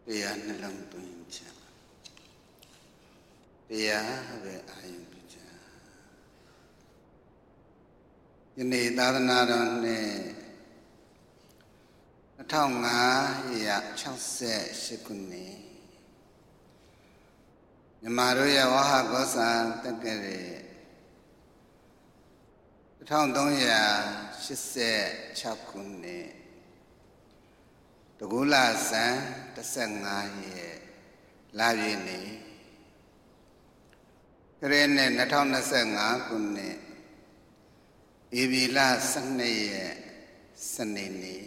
တရားနှလုံးသွင်းချတရားပဲအာယုပြုချယနေ့သာသနာတော်နှစ်2568ခုနှစ်မြန်မာတို့ရဲ့ဝဟကောစာတက္ကရာ1386ခုနှစ်တကူလဆန်း15ရက်လပြည့်နေ့ခရစ်နှစ်2025ခုနှစ်ဧပြီလ12ရက်စနေနေ့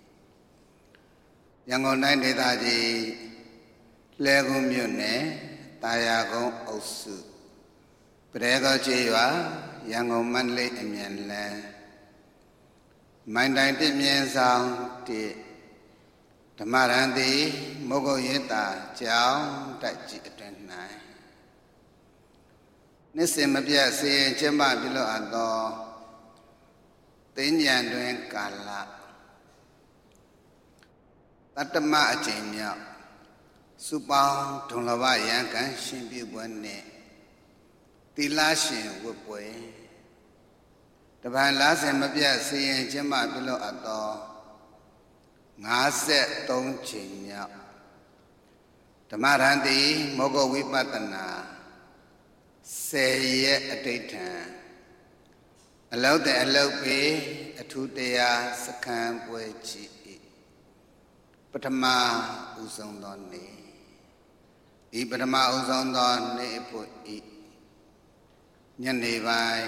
ရန်ကုန်တိုင်းဒေသကြီးလှည်းကုန်းမြို့နယ်တာယာကုန်းအုပ်စုပရဲကောကျေးရွာရန်ကုန်မန္တလေးအမြန်လမ်းမိုင်းတိုင်တစ်မြင်းဆောင်ဓမ္မရန်တိမုဂုတ်ရေတာကျောင်းတိုက်ကြီးအတွင်၌နှစ်စဉ်မပြတ်စီရင်ကျင်းပပြုလုပ်အပ်သောသိဉ္ဇံတွင်ကာလတတ္တမအကျဉ်းမြောက်စုပေါင်းဒုံလဘရန်ကန်ရှင်ပြုပွဲနှင့်သီလရှင်ဝတ်ပွဲတပံလားစဉ်မပြတ်စီရင်ကျင်းပပြုလုပ်အပ်သော53ချိန်မြောက်ဓမ္မရန်တိမောဂဝိပဿနာ10ရက်အဋိဋ္ဌံအလောက်တဲ့အလောက်ပေအထူးတရားစခန်းပွဲကြီးပထမဦးဆုံးသောနေ့ဤပထမဦးဆုံးသောနေ့ဖို့ဤညနေပိုင်း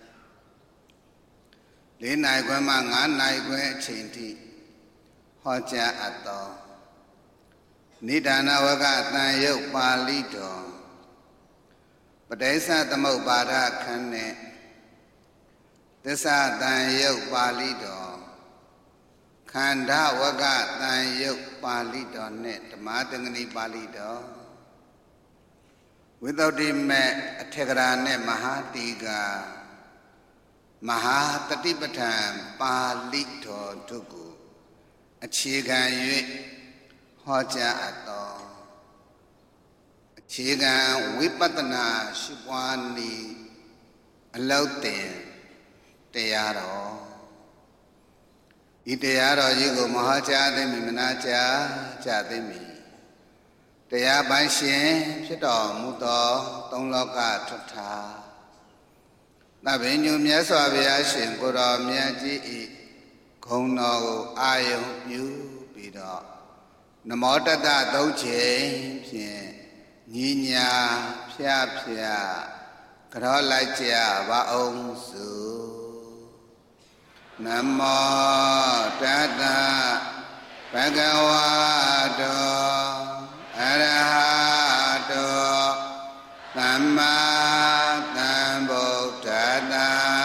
4နာရီခွဲမှ5နာရီခွဲအချိန်ထိဟောကြားအပ်သောနိဒာနဝကသံယုတ်ပါဠိတော်ပဋိစ္စသမုပ္ပါဒခန်းနှင့်သစ္စာသံယုတ်ပါဠိတော်ခန္ဓာဝကသံယုတ်ပါဠိတော်နှင့်ဓမ္မသင်္ကနီပါဠိတော်ဝိသုဒ္ဓိမေအထေကရာနှင့်မဟာတိကာမဟာတတိပဋ္ဌာန်ပါဠိတော်တို့ကိုအခြေခံ၍ဟောကြားအပ်သောအခြေခံဝိပဿနာရှိပွားနည်းအလောက်တင်တရားတော်ဤတရားတော်ကြီးကိုမဟောကြားသိမည်မနာကြားကြသိမည်တရားပိုင်ရှင်ဖြစ်တော်မူသောသုံးလောကထထာသဗ္ဗညုမြတ်စွာဘုရားရှင်ကိုယ်တော်မြတ်ကြီးဤဂုဏ်တော်ကိုအာယုံပြုပြီးတော့နမောတတသုံးချိန်ဖြင့်ညီညာဖြားဖြားကြောလိုက်ကြပါအောင်စုနမောတတဘဂဝတောအရဟတောသမ္မာသမ္ဗုဒ္ဓတ္တ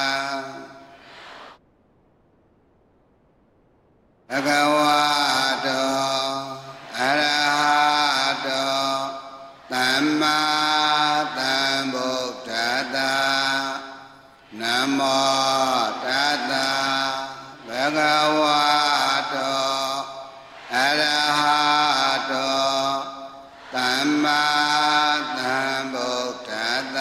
ဘဂဝတောအရဟတောသမ္မာသမ္ဗုဒ္ဓတ္တနမောတတ္တဘဂဝတောအရဟတောသမ္မာသမ္ဗုဒ္ဓတ္တ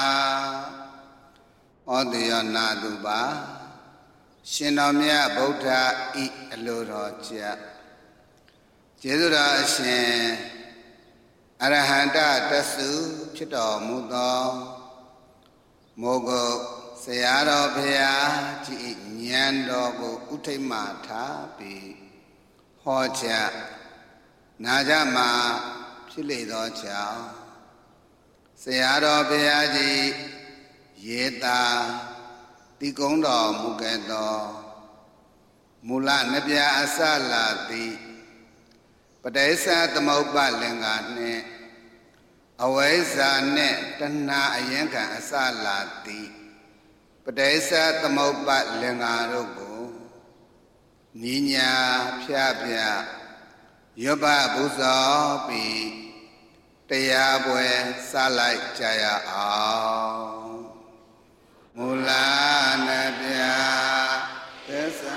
ဩတိယနာတုပါရှင်တော်မြတ်ဗုဒ္ဓဤအလိုတော်ကျကျေးဇူးတော်အရှင်အရဟန္တတသုဖြစ်တော်မူသောမိုးကုတ်ဆရာတော်ဘုရားကြီးဉာဏ်တော်ကိုဥထိတ်မှထားပြီးဟောကြားနာကြမှာဖြစ်လေသောကြောင့်ဆရာတော်ဘုရားကြီးရေတာတိကုံးတော်မူခဲ့သောမူလနဗျာအစလာတိပဋိစ္စသမုပ္ပါလင်္ကာနှင့်အဝိဇ္ဇာနှင့်တဏှာအရင်ခံအစလာတိပဋိစ္စသမုပ္ပါလင်္ကာတို့ကိုညီညာဖြားဖြားရွတ်ပပူဇော်ပြီးတရားပွဲစလိုက်ကြရအောင်မူလနဗျာသစ္စာ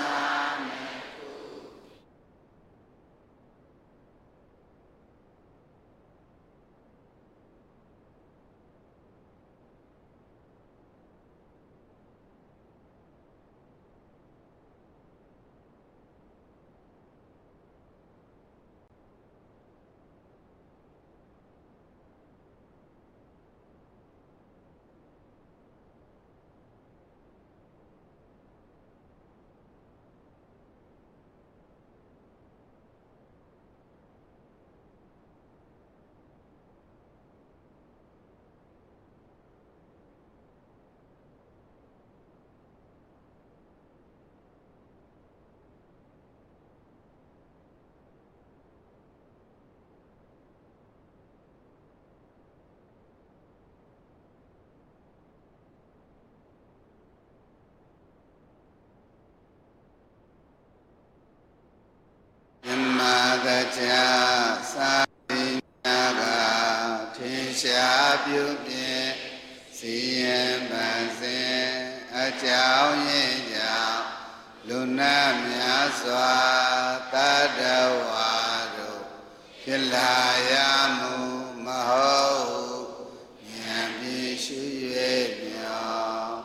cha sa nhà ga thiên xa biểu biệt xiên bản xiên ở cháu nhẹ chào luôn nam nhà xoa ta đầu hòa đồ thiên là ya mu ma hậu nhà bi sư duy miao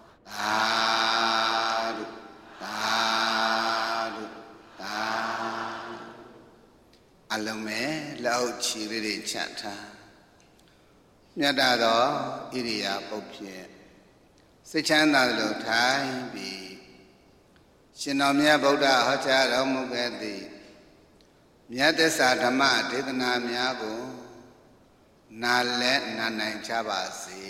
ta du ta du ta along me lao chi ri chat thaမြတ်တာသောဣရိယာပုတ်ဖြင့်စိတ်ချမ်းသာလိုထိုင်ပြီးရှင်တော်မြတ်ဗုဒ္ဓဟောကြားတော်မူခဲ့သည့်မြတ်သစ္စာဓမ္မဒေသနာများကိုနားလဲနားနိုင်ကြပါစေ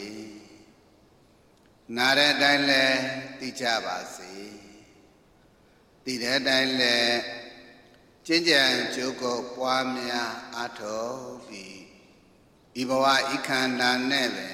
နားတဲ့အတိုင်းလဲသိကြပါစေသိတဲ့အတိုင်းလဲကျင့်ကြံကြိုးကိုပွားများအားထုတ်ပြီးဤဘဝဤခန္ဓာနဲ့ပဲ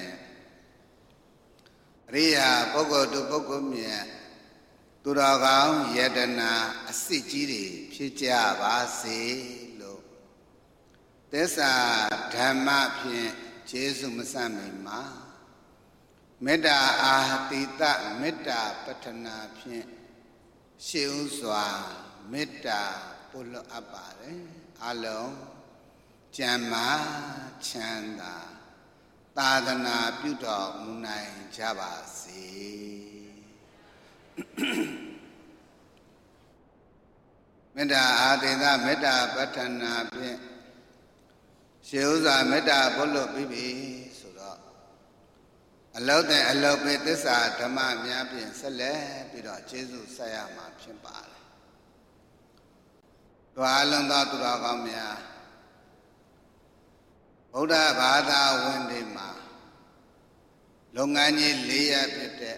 အရိယာပုဂ္ဂိုလ်သူပုဂ္ဂိုလ်မြတ်သူတော်ကောင်းယတနာအစစ်ကြီးတွေဖြစ်ကြပါစေလို့သစ္စာဓမ္မဖြင့်ကျေးဇူးမဆန့်မိမှာမေတ္တာအာတိတမေတ္တာပတ္ထနာဖြင့်ရှေးဥစွာမေတ္တာပို့လွတ်အပ်ပါတယ်အလုံးကျမ်းမာချမ်းသာသာသနာပြုတော်မူနိုင်ကြပါစေမေတ္တာအာတိတမေတ္တာပဋ္ဌာနာဖြင့်ရှေးဥစွာမေတ္တာဘုလို့ပြီးပြီဆိုတော့အလောက်တဲ့အလောက်ပဲသစ္စာဓမ္မများဖြင့်ဆက်လက်ပြီးတော့ကျေးဇူးဆက်ရမှာဖြစ်ပါတယ်။တွားလုံးသောသူတော်ကောင်းများဗုဒ္ဓဘာသာဝင်တွေမှာလုပ်ငန်းကြီး၄ရပ်ဖြစ်တဲ့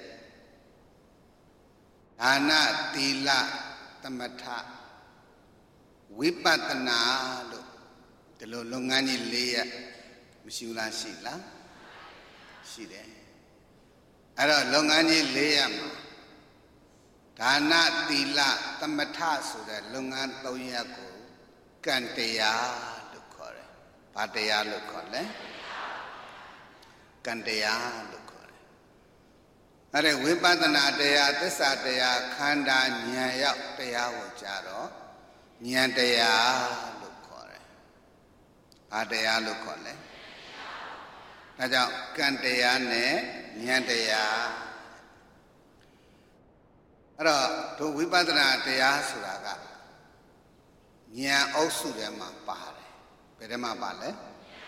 ဒါနသီလသမထဝိပဿနာလို့ဒီလိုလုပ်ငန်းကြီး၄ရပ်မရှိဘူးလားရှိလားရှိတယ်အဲ့တော့လုပ်ငန်းကြီး၄ရပ်မှာဒါနသီလသမထဆိုတဲ့လုပ်ငန်း၃ရပ်ကိုကံတရားဘာတရားလို့ခေါ်လဲကံတရားလို့ခေါ်တယ်အဲ့ဒါဝိပဿနာတရားသစ္စာတရားခန္ဓာဉာဏ်ရောက်တရားကိုကြတော့ဉာဏ်တရားလို့ခေါ်တယ်ဘာတရားလို့ခေါ်လဲဒါကြောင့်ကံတရားနဲ့ဉာဏ်တရားအဲ့တော့တို့ဝိပဿနာတရားဆိုတာကဉာဏ်အုပ်စုထဲမှာပါတယ်ဘယ်ထဲမှာပါလဲ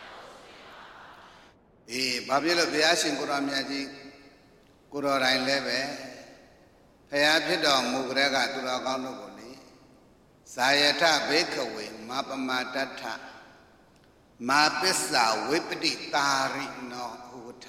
ဘာဖြစ်လို့ဘုရားရှင်ကိုရောမြတ်ကြီးကိုရောတိုင်းလည်းပဲဘုရားဖြစ်တော်မူကြတဲ့ကသူတော်ကောင်းတို့ကိုလေဇာယထဘေခဝေမာပမတ္ထမာပစ္စာဝိပတိတာရိနောဥထ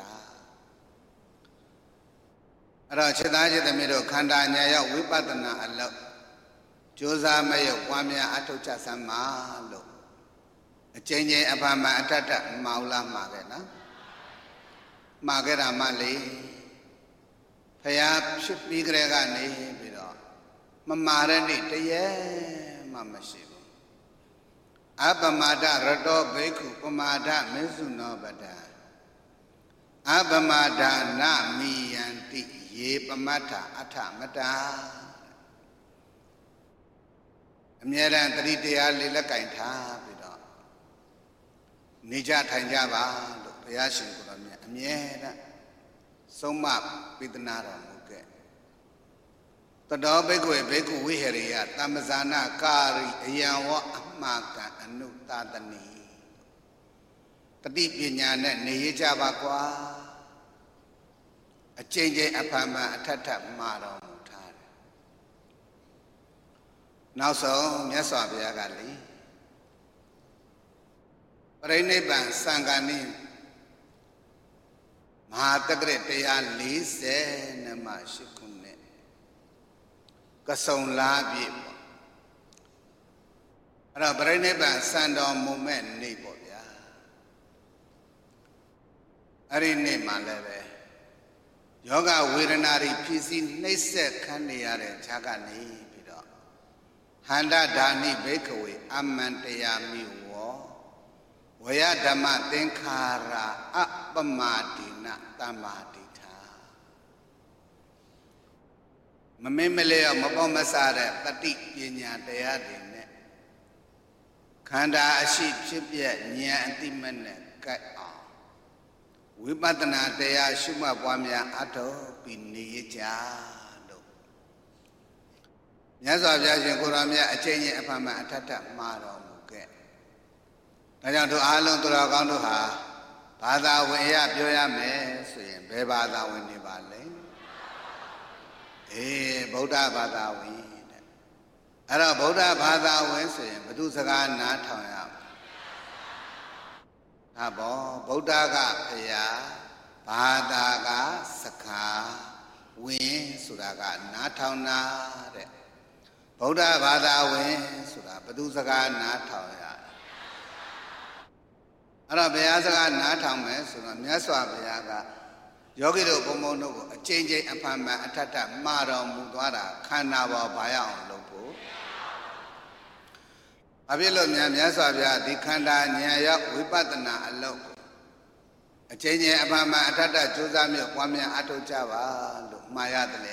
အဲ့တော့ခြေသားခြေသမီးတို့ခန္ဓာညာရောက်ဝိပဿနာအလောက်ကြိုးစားမရုပ်ပွားများအထောက်ချစမ်းပါလို့အကျဉ်းချင်းအဖာမအထထမောင်လားမှာခဲ့နော်မှာခဲ့တာမှလေဖယားဖြစ်ပြီးကြတဲ့ကနေပြီးတော့မမာတဲ့နေ့တည်းရဲ့မှမရှိဘူးအပမဒရတောဘိက္ခုပမာဒမေစုနောပဒအပမဒနမိယန္တိယေပမတ္ထအထမတာအမြဲတမ်းတတိတရားလေးလက်ကင်ထားပြီးတော့နေကြထိုင်ကြပါလို့ဘုရားရှင်ကိုယ်တော်မြတ်အမြဲတမ်းဆုံးမပေးသနာတော်မူခဲ့တတော်ဘိက္ခုဘိက္ခုဝိဟရိယသမ္ပဇာနာကာရိအယံဝအမှားကံအနုတတနိတတိပညာနဲ့နေရကြပါကွာအကျဉ်းချင်းအဖန်ဖန်အထက်ထပ်မှာတော်မူထားတယ်နောက်ဆုံးမြတ်စွာဘုရားကလေပရိနိဗ္ဗာန်စံဃာနိမဟာတက္ကရာ140နမရှိခုနှစ်ကစုံလားပြည့်ပေါ့အဲ့တော့ပရိနိဗ္ဗာန်စံတော်မူမဲ့နေ့ပေါ့ဗျာအဲ့ဒီနေ့မှလည်းပဲယောဂဝေဒနာတွေဖြစ်စီနှိမ့်ဆက်ခံနေရတဲ့ခြားကနေပြီးတော့ဟ Handa Dani Bakeaway Amantayami War Waya Dhamma Thinkara Apamadina Tamadita Mamimelea Mabomasara Tati Pinya Dayadine Kanda Aship Chipya Nya Antimene Kai Vipadana Daya Shuma Pamya Ato Pinija Nyasa Vyashin Kuramya Achenye Apama Atata Maro Muke Najantu Alon Turakanduha Bada Waya Pyoya Me Suyin Bebada Winibale Buddha Bada Win Ara Buddha Bada Win Suyin Badusaga Nataya Abo Buddha Ga Paya Bada Ga Saka Win Suraga Natana Buddha Bada Win Sura Badusaga Nataya Ara Bayasaga Natame Sura Myaswa Bayaga Yogido Pomono a change Apama Atata Maro Mudwara Kanava Baya on Lopo Abilo Myaswa Di Kanda Nyaya Vipadana Aloko a change Apama Atata Josami Kwamia Ato Java Maya Dele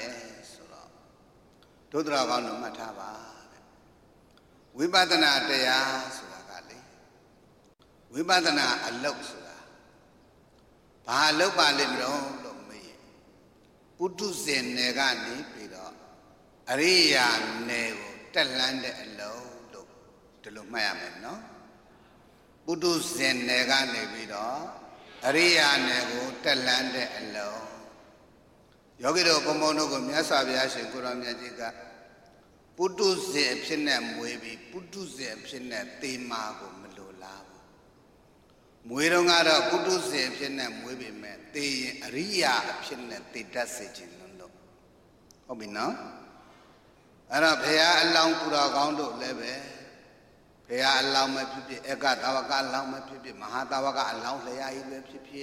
Tudra Vanu Matava Vipadana Dea Suragali Vipadana Alok Sura Palopa Libro Lomi Putu Zen Negani Pido Aria Nego Telande Allo to look my no Putu Zen Negani Pido Aria Nego Telande Allo Yogido Pomono Myasa Vyashin Kuramyajiga Putu Zepsina Muebi, Putu Zepsina Timago Melolavo Muirongara Putu Zepsina Muebi men, the Ria Psina Tidasage in Lundo. Hobino Arabia along Pura Gondo Leve, Pea allow my pipi, Ega Tawaka allow my pipi, Mahatawaka allow Lea Pipi.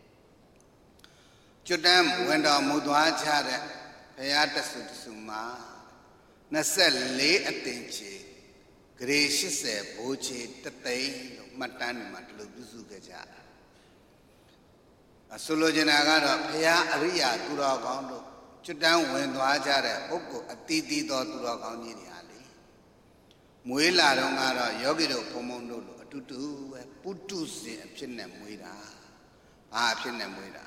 Chudam went on Mudwa Chare, Payata Sutsuma, Nasale Atinchi, Gracious Bochi, Tatay, Matan Matlu Buzugaja. A Solojanagara, Paya Aria, Tura Gondo, Chudam went to Ajare, Oko, a Titi or Tura Gondi Ali. Muila Rongara, Yogido Pomondo, Tutu, Putus, Pina Muida, Pina Muida.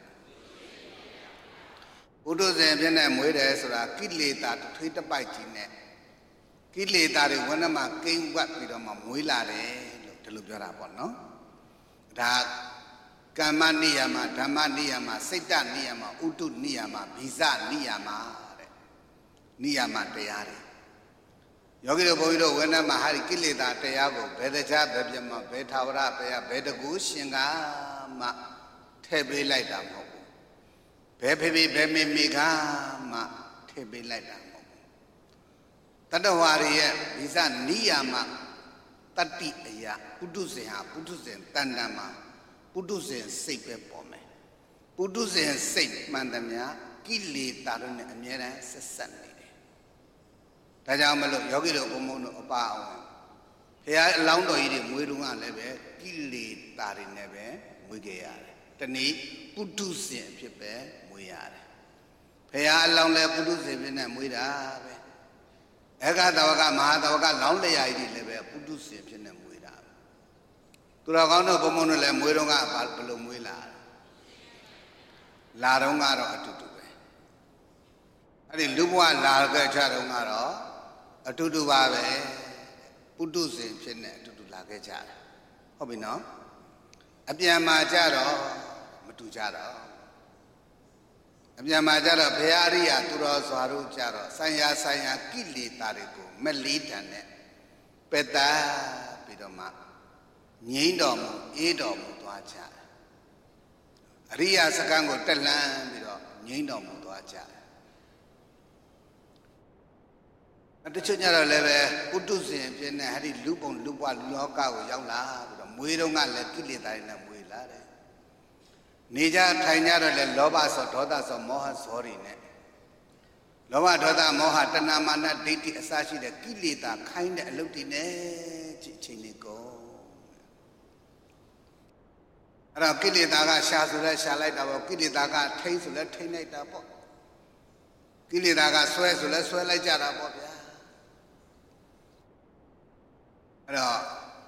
Udos and Vietnam Waiters or Kidleta to tweet a biting. Kidleta, one of my king what with a Muilare to look your up on, no? That Kamaniama, Tamaniama, Satan Niama, Utu Niama, Biza Niama, Niama Teari. Yogi Boido, when I'm a Hari Kilita, Teago, Bedaja, Bebjama, Betavra, Beta Goose, Yanga, Tebe Lightam. Pepe Bemi Miga Ma Tebe Lightam. Tadawari, Biza Niama, Tati Aya, Puduseha, Pudusen, Tandama, Pudusen, Sape Pome, Pudusen, Sape Mandamia, Kili Tarun and Yera, Sunday. Tajamalo, Yogi Pomono Opao. Here, Laundo eating Murunga Leve, Kili Tarin Neve, Mugayare. Tani, Pudusen, Pipe, Muyare. Paya Longle Pudusen and Muida. Ega Dawaka Mahadawaka, Lonely ID Leve, Pudusen and Muida. Turagano Pomono Le Murunga, Balpalo Muila. Larongaro Atutube. Adi Lubwa Larga Charongaro, Atutubabe, Pudusen, Tutu Lagaja. Hobino? Abiyama Jaro, Matujaro. Abiyama Jaro, Pearia, Turos, Haru Jaro, Saya, Kili Tariku, Melitane, Peta, Pidoma, Nindom, Edom, Tuacha. Ria Sakango, Telan, Nindom, Tuacha. At the Chunara level, Putusin, Hari Lupon, Lupa, Loka, Yala. We don't let Kili Tarina Muilare. Nija Tainara Lobas or Todas or Moha Sorine. လောဘဒေါသမောဟတဏမာနဒိဋ္ဌိအစရှိတဲ့ကိလေသာခိုင်းတဲ့အလုပ်တွေနဲ့ကြည့်ချိန်လေးကိုအဲ့တော့ကိလေသာကရှာဆိုလဲရှာလိုက်တာပေါ့ကိလေသာကထိမ့်ဆိုလဲထိမ့်လိုက်တာပေါ့ကိလေသာကဆွဲဆိုလဲဆွဲလိုက်ကြတာပေါ့ဗျာအဲ့တော့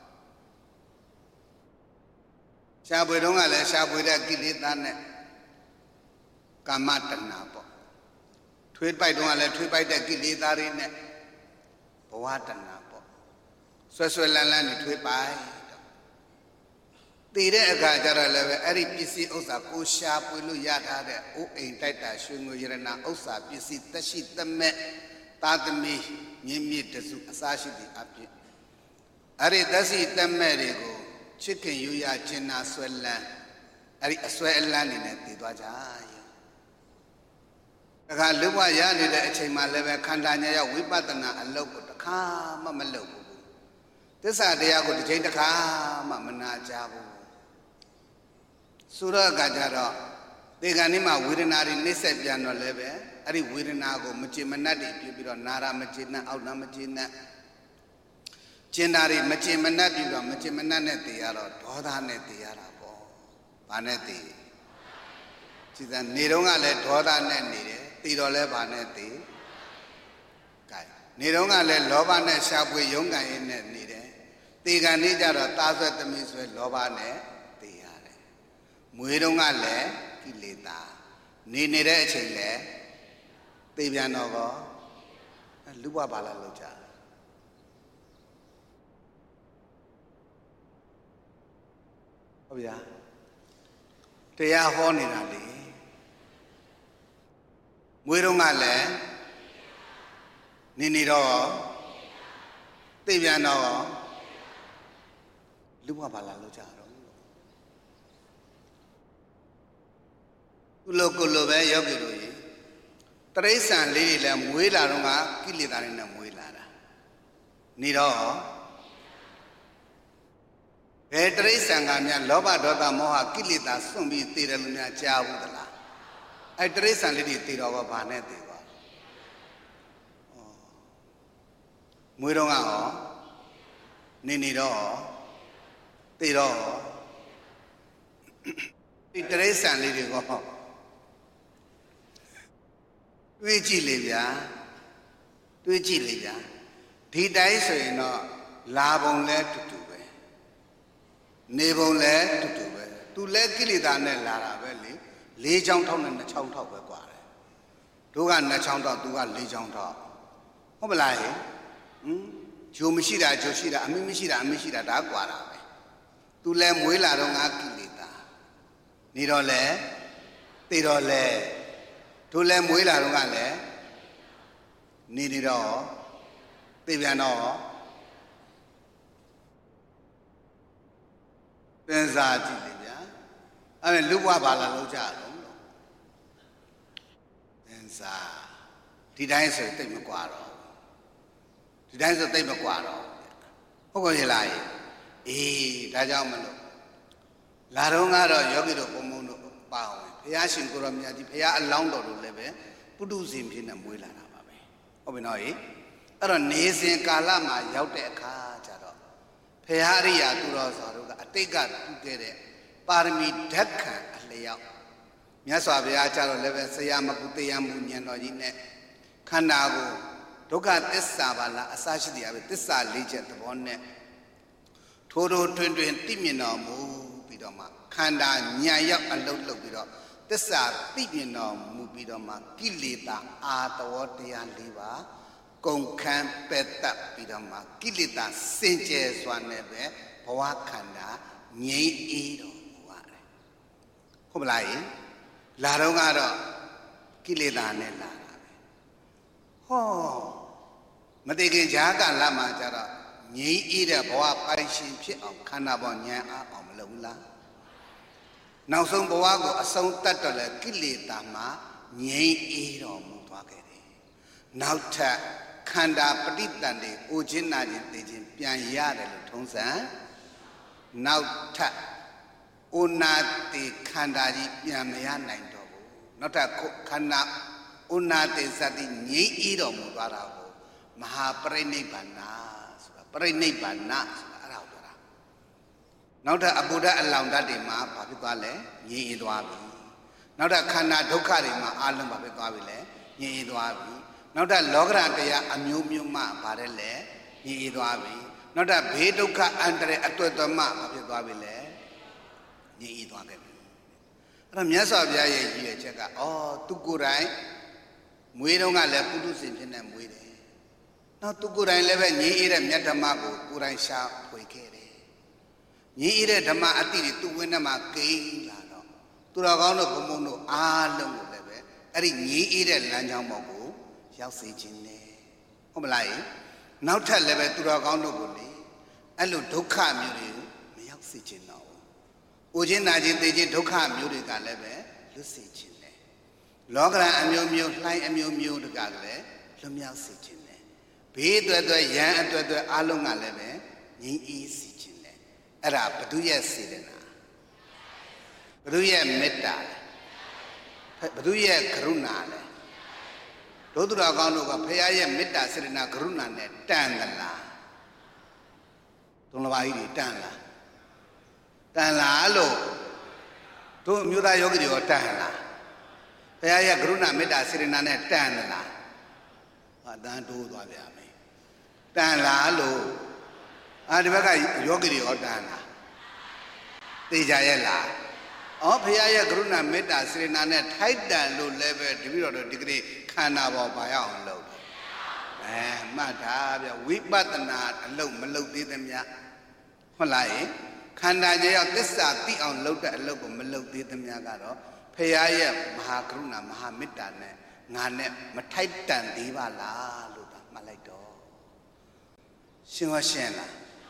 ရှားပွေတုန်းကလည်းရှားပွေတဲ့ကိလေသာနဲ့ကာမတဏပေါ့ထွေးပိုက်တုန်းကလည်းထွေးပိုက်တဲ့ကိလေသာတွေနဲ့ဘဝတဏပေါ့ဆွဲဆွဲလန်းလန်းနေထွေးပိုက်တည်တဲ့အခါကျတော့လည်းပဲအဲ့ဒီပစ္စည်းဥစ္စာကိုရှားပွေလို့ရထားတဲ့အိုးအိမ်တိုက်တာရွှေငွေရတနာဥစ္စာပစ္စည်းသက်ရှိသက်မဲ့သာသမီမြင့်မြင့်တစုအစားရှိသည့်အဖြစ်အဲ့ဒီသက်ရှိသက်မဲ့တွေကိုချစ်ခင်ယူရခြင်းနာဆွဲလန်းအဲ့ဒီအဆွဲအလန်းနေနဲ့တည်သွားကြရဲ့အခါလူ့ဘဝရနေတဲ့အချိန်မှလည်းပဲခန္ဓာညာရောက်ဝိပဿနာအလုပ်ကိုတစ်ခါမှမလုပ်ဘူးသစ္စာတရားကိုတစ်ချိန်တစ်ခါမှမနာကြဘူးဆိုတော့အခါကျတော့ဒီကနေ့မှဝေဒနာတွေနှိမ့်ဆက်ပြန်တော့လည်းပဲအဲ့ဒီဝေဒနာကိုမကျေမနပ်တွေပြပြီးတော့နာရမကျေနပ်အောက်နာမကျေနပ်ကျင်တာတွေမကျေမနပ်ပြီးတော့မကျေမနပ်နဲ့တည်ရတော့ဒေါသနဲ့တည်ရတာပေါ့။ဘာနဲ့တည်ကြည်စံနေတော့ကလည်းဒေါသနဲ့နေတယ်တည်တော့လည်းဘာနဲ့တည်ကဲနေတော့ကလည်းလောဘနဲ့ရှားပွေရုန်းကန်ရင်းနဲ့နေတယ်တည်ကန်နေကြတော့သားဆွဲသမီးဆွဲလောဘနဲ့တည်ရတယ်မွေတော့ကလည်းကိလေသာနေနေတဲ့အချိန်လည်းတည်ပြန်တော့ကောလူဘဘာလာလောက်ကြဟုတ်ဗျာတရားဟောနေတာလေမွေးတော့ကလည်းနေတော့သိပြန်တော့လူကဘာလာလို့ကြတော့ကုလိုကုလိုပဲယောဂီတို့ရေတရိษံလေးတွေလည်းမွေးလာတော့ကကိလေသာတွေနဲ့မွေးလာတာနေတော့ဘယ်တရိษံကများလောဘဒေါသမောဟကိလေသာစွန့်ပြီးတည်တယ်လို့များကြားဘူးသလားအဲ့တရိษံလေးတွေတည်တော့ကဘာနဲ့တည်သွားမွေးတော့ကဟောနေတော့တည်တော့ဒီတရိษံလေးတွေကတွေးကြည့်လေဗျာတွေးကြည့်လေဗျာဒီတိုင်းဆိုရင်တော့လာပုံလဲတူတူနေပုံလဲတူတူပဲသူလဲကိလေသာနဲ့လာတာပဲလေ၄ချောင်းထောက်နဲ့၂ချောင်းထောက်ပဲกว่าတယ်တို့က၂ချောင်းထောက်သူက၄ချောင်းထောက်ဟုတ်မလားဟင်ဂျိုမရှိတာဂျိုရှိတာအမိမရှိတာအမိရှိတာဒါกว่าတာပဲသူလဲမွေးလာတော့ငါကိလေသာနေတော့လဲသိတော့လဲတို့လဲမွေးလာတော့ကလည်းနေတော့သိပြန်တော့သင်္စာကြည့်လေဗျာအဲ့လူဘဝဘာလာလောက်ကြတော့သင်္စာဒီတိုင်းဆိုတိတ်မကွာတော့ဒီတိုင်းဆိုတိတ်မကွာတော့ဟုတ်ကောရဲ့လားအေးဒါကြောင့်မလို့လာတော့ကတော့ယောဂီတို့ဘုံဘုံတို့ပါအောင်ဘုရားရှင်ကိုရောမြတ်ကြီးဘုရားအလောင်းတော်တို့လည်းပဲပုထုဇဉ်ဖြစ်နေမွေးလာတာပါပဲဟုတ်ပြီနော်ဟိအဲ့တော့နေစဉ်ကာလမှာရောက်တဲ့အခါကျတော့ဘုရားအရိယာသူတော်ဆောတို့ကအတိတ်ကပြုခဲ့တဲ့ပါရမီဓာတ်ခံအလျောက်မြတ်စွာဘုရားကျတော့လည်းပဲဆရာမကုတရားမှုဉာဏ်တော်ကြီးနဲ့ခန္ဓာကိုဒုက္ခသစ္စာပါလားအစရှိတရားပဲသစ္စာ၄ချက်သဘောနဲ့ထိုးထိုးထွင်းထွင်းသိမြင်တော်မူပြီးတော့မှခန္ဓာဉာဏ်ရောက်အလုံးလုံးပြီးတော့သစ္စာသိမြင်တော်မူပြီးတော့မှကိလေသာအာတဝတရား၄ပါးကုန်ခန်းပက်တပ်ပြီးတော့မှကိလေသာစင်ကြယ်စွာနဲ့ပဲဘဝခန္ဓာငြိမ်းအေးတော်မူရတယ်ဟုတ်မလားယလာတော့ကတော့ကိလေသာနဲ့လာတာပဲဟောမသိခင်ဈာကလမှာကျတော့ငြိမ်းအေးတဲ့ဘဝပိုင်ရှင်ဖြစ်အောင်ခန္ဓာပေါ်ဉာဏ်အားအောင်မလုပ်ဘူးလားနောက်ဆုံးဘဝကိုအဆုံးတတ်တော့လေကိလေသာမှာငြိမ်းအေးတော်မူသွားခဲ့တယ်နောက်ထပ်ခန္ဓာပဋိသန္ဓေအိုခြင်းနာခြင်းသိခြင်းပြန်ရတယ်လို့ထုံးစံနောက်ထပ်အိုနာတိခန္ဓာကြီးပြန်မရနိုင်တော့ဘူးနောက်ထပ်ခန္ဓာ Unate sati nyi ido mudarago. Maha Parinibana. Parinibana. Now the Abuddha allowed that in Ma Papitale, ye idwabi. Now the Kana Dokarima, Alam Papitavile, ye idwabi. Now the Lograntea, Amumuma, Parele, ye idwabi. Now the Bedoka Andre Atotoma, Papitavile, ye idwabi. Ramyasa Via Cheka, oh, Tukurai, Muidonga Lepudus in them with it. Now Tukurai Leven, ye eat a Metamago, Kurai Sha, Poikere. Ye eat a Dama Ati to win a Maki, Turagano Comuno, Alum Leve, Erin ye eat a Lanjamogo, shall say Chine. Omalai, now tell Leve Turagano Guli, Alu Doka Muri, Miak Sichino. Ujinaji Deji Doka Muri Galeve, Lucy Chine. Logra Amu, Lai Amu to Gale, Lumiak Sichine. Be the Yan and the Alunga Leve, ye easy. Era Paduya Sidena Paduya Meta Paduya Karunale Dodura Gano, Paya Meta Sidena Karunane, Tangala Tonavai Tanga Tanga Alo to Muda Yogi or Tanga Paya Karuna Meta Sidena Tangala Adan do Daviame Tanga Alo Adivaka Yogi or Dana. Tejayala. Oh, Pia Gruna Meta Srinane, Titan low level, degree, Kanava by our low. Mata, weep but the nut, and low melody them ya. Malay, Kanaya, this are the on loader, and local melody them yagaro. Pia Mahakruna, Mahamitane, Nane, Mataitan, Diva la, Luda, Malaito. Shingashena.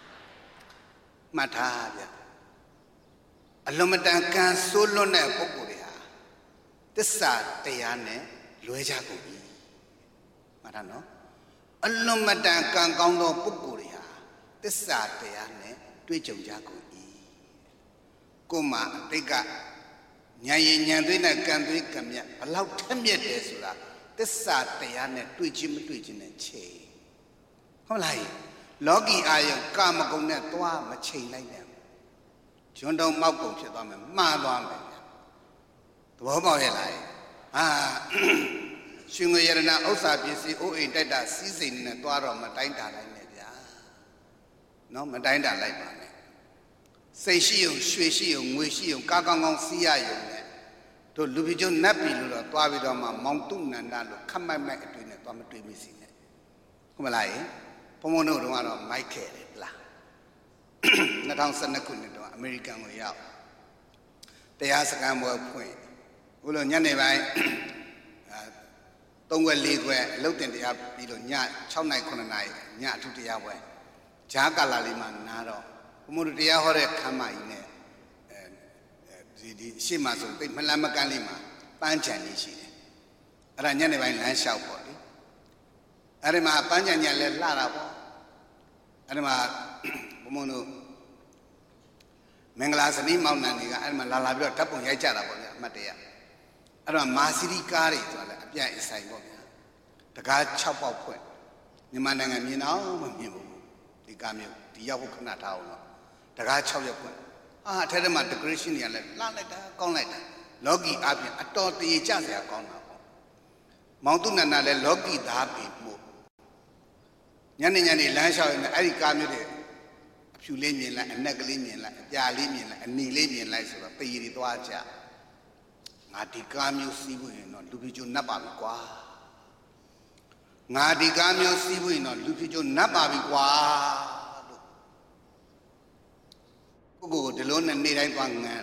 Matavia. Alumatan can solo ne Popuria. The sad Tayane, Luejaku. Matano. Alumatan can gondo Popuria. The sad Tayane, Twitcho Jaku. Kuma, Tika, Nyayi Nyandina can do it come yet. Allow 10 years. The sad Tayane, twitching and che. Holai. Logi ayo kama kone toa machi like them. Jondo mauko chitome, madame. The Bobo ah, Shungo Yerna Osa Bisi, O Data season in a Tuaro Matainda like ya. No Matainda like me. Say she, Shui, Wishi, Kakang, Sia, to Lubijo Napi, Tuavidoma, Mountain and Nalo, come my back between the Tomatri missing. Kumalai. Pomono Romano, my care, not on Sanakun, American way out. They ask a gamble point. Ulo Yanevai don't well lead where looked in the up, Yat, Chonai Konanai, Yat to the Yahweh. Jaka Laliman Naro, Umudia Hore Kama in the Shimazo, the Malamakalima, Panchanishi. Ranyanevai land shout body. Arima Panyanya Lara Arima Pomono Mengalasani Mountain, Arima Lalabio Tapu Yachara, Matea. Arima Masiri Kari, Apia is Saibonia. The guard chop up point. Nimananga Mina, the Gamu, the Yahukanat town. The guard chop your point. Ah, tell them at the Christian Yalla, Laneta, Conleta, Logi Abia, I thought the Chazia Kona. Mountain and Nale Logi the happy. Yani Lansha and the Aricamide, a few limian like a Nagalimian like a Jalimian like a Nilimian like a Piri Dwaja. Natigamio Sibuin or Lupiju Nabaviqua. Natigamio Sibuin or Lupiju Nabaviqua. Go the lone and need one man.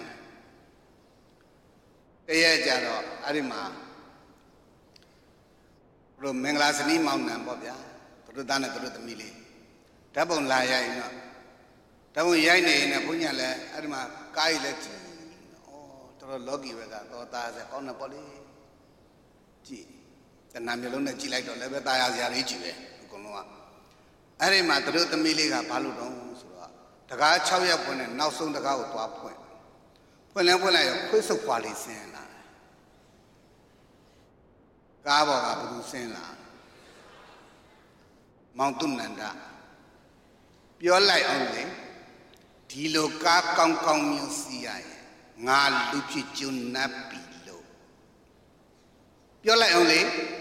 Jaro, Arima. From Mengasani Mountain, Bobia. Dana to the Mili. Tabon Laya, Tabon Yaine in a Punyale, Adama, Kai Leti, oh, Logi Vega, Gota, the Conapoli. G. The Namilona G like the Levetaya Yarichi, Konoa. Arima to the Miliga Paludon, the guy Chawya Pone, now soon the cow to a point. When I put so quality, ကားပေါ်ကဘယ်သူဆင်းလာမောင်တုနန္ဒပြောလိုက်အောင်လေဒီလိုကားကောင်းကောင်းမျိုးစီးရရင်ငါလူဖြစ်ကျွန်းနပ်ပြီလို့ပြောလိုက်အောင်လေ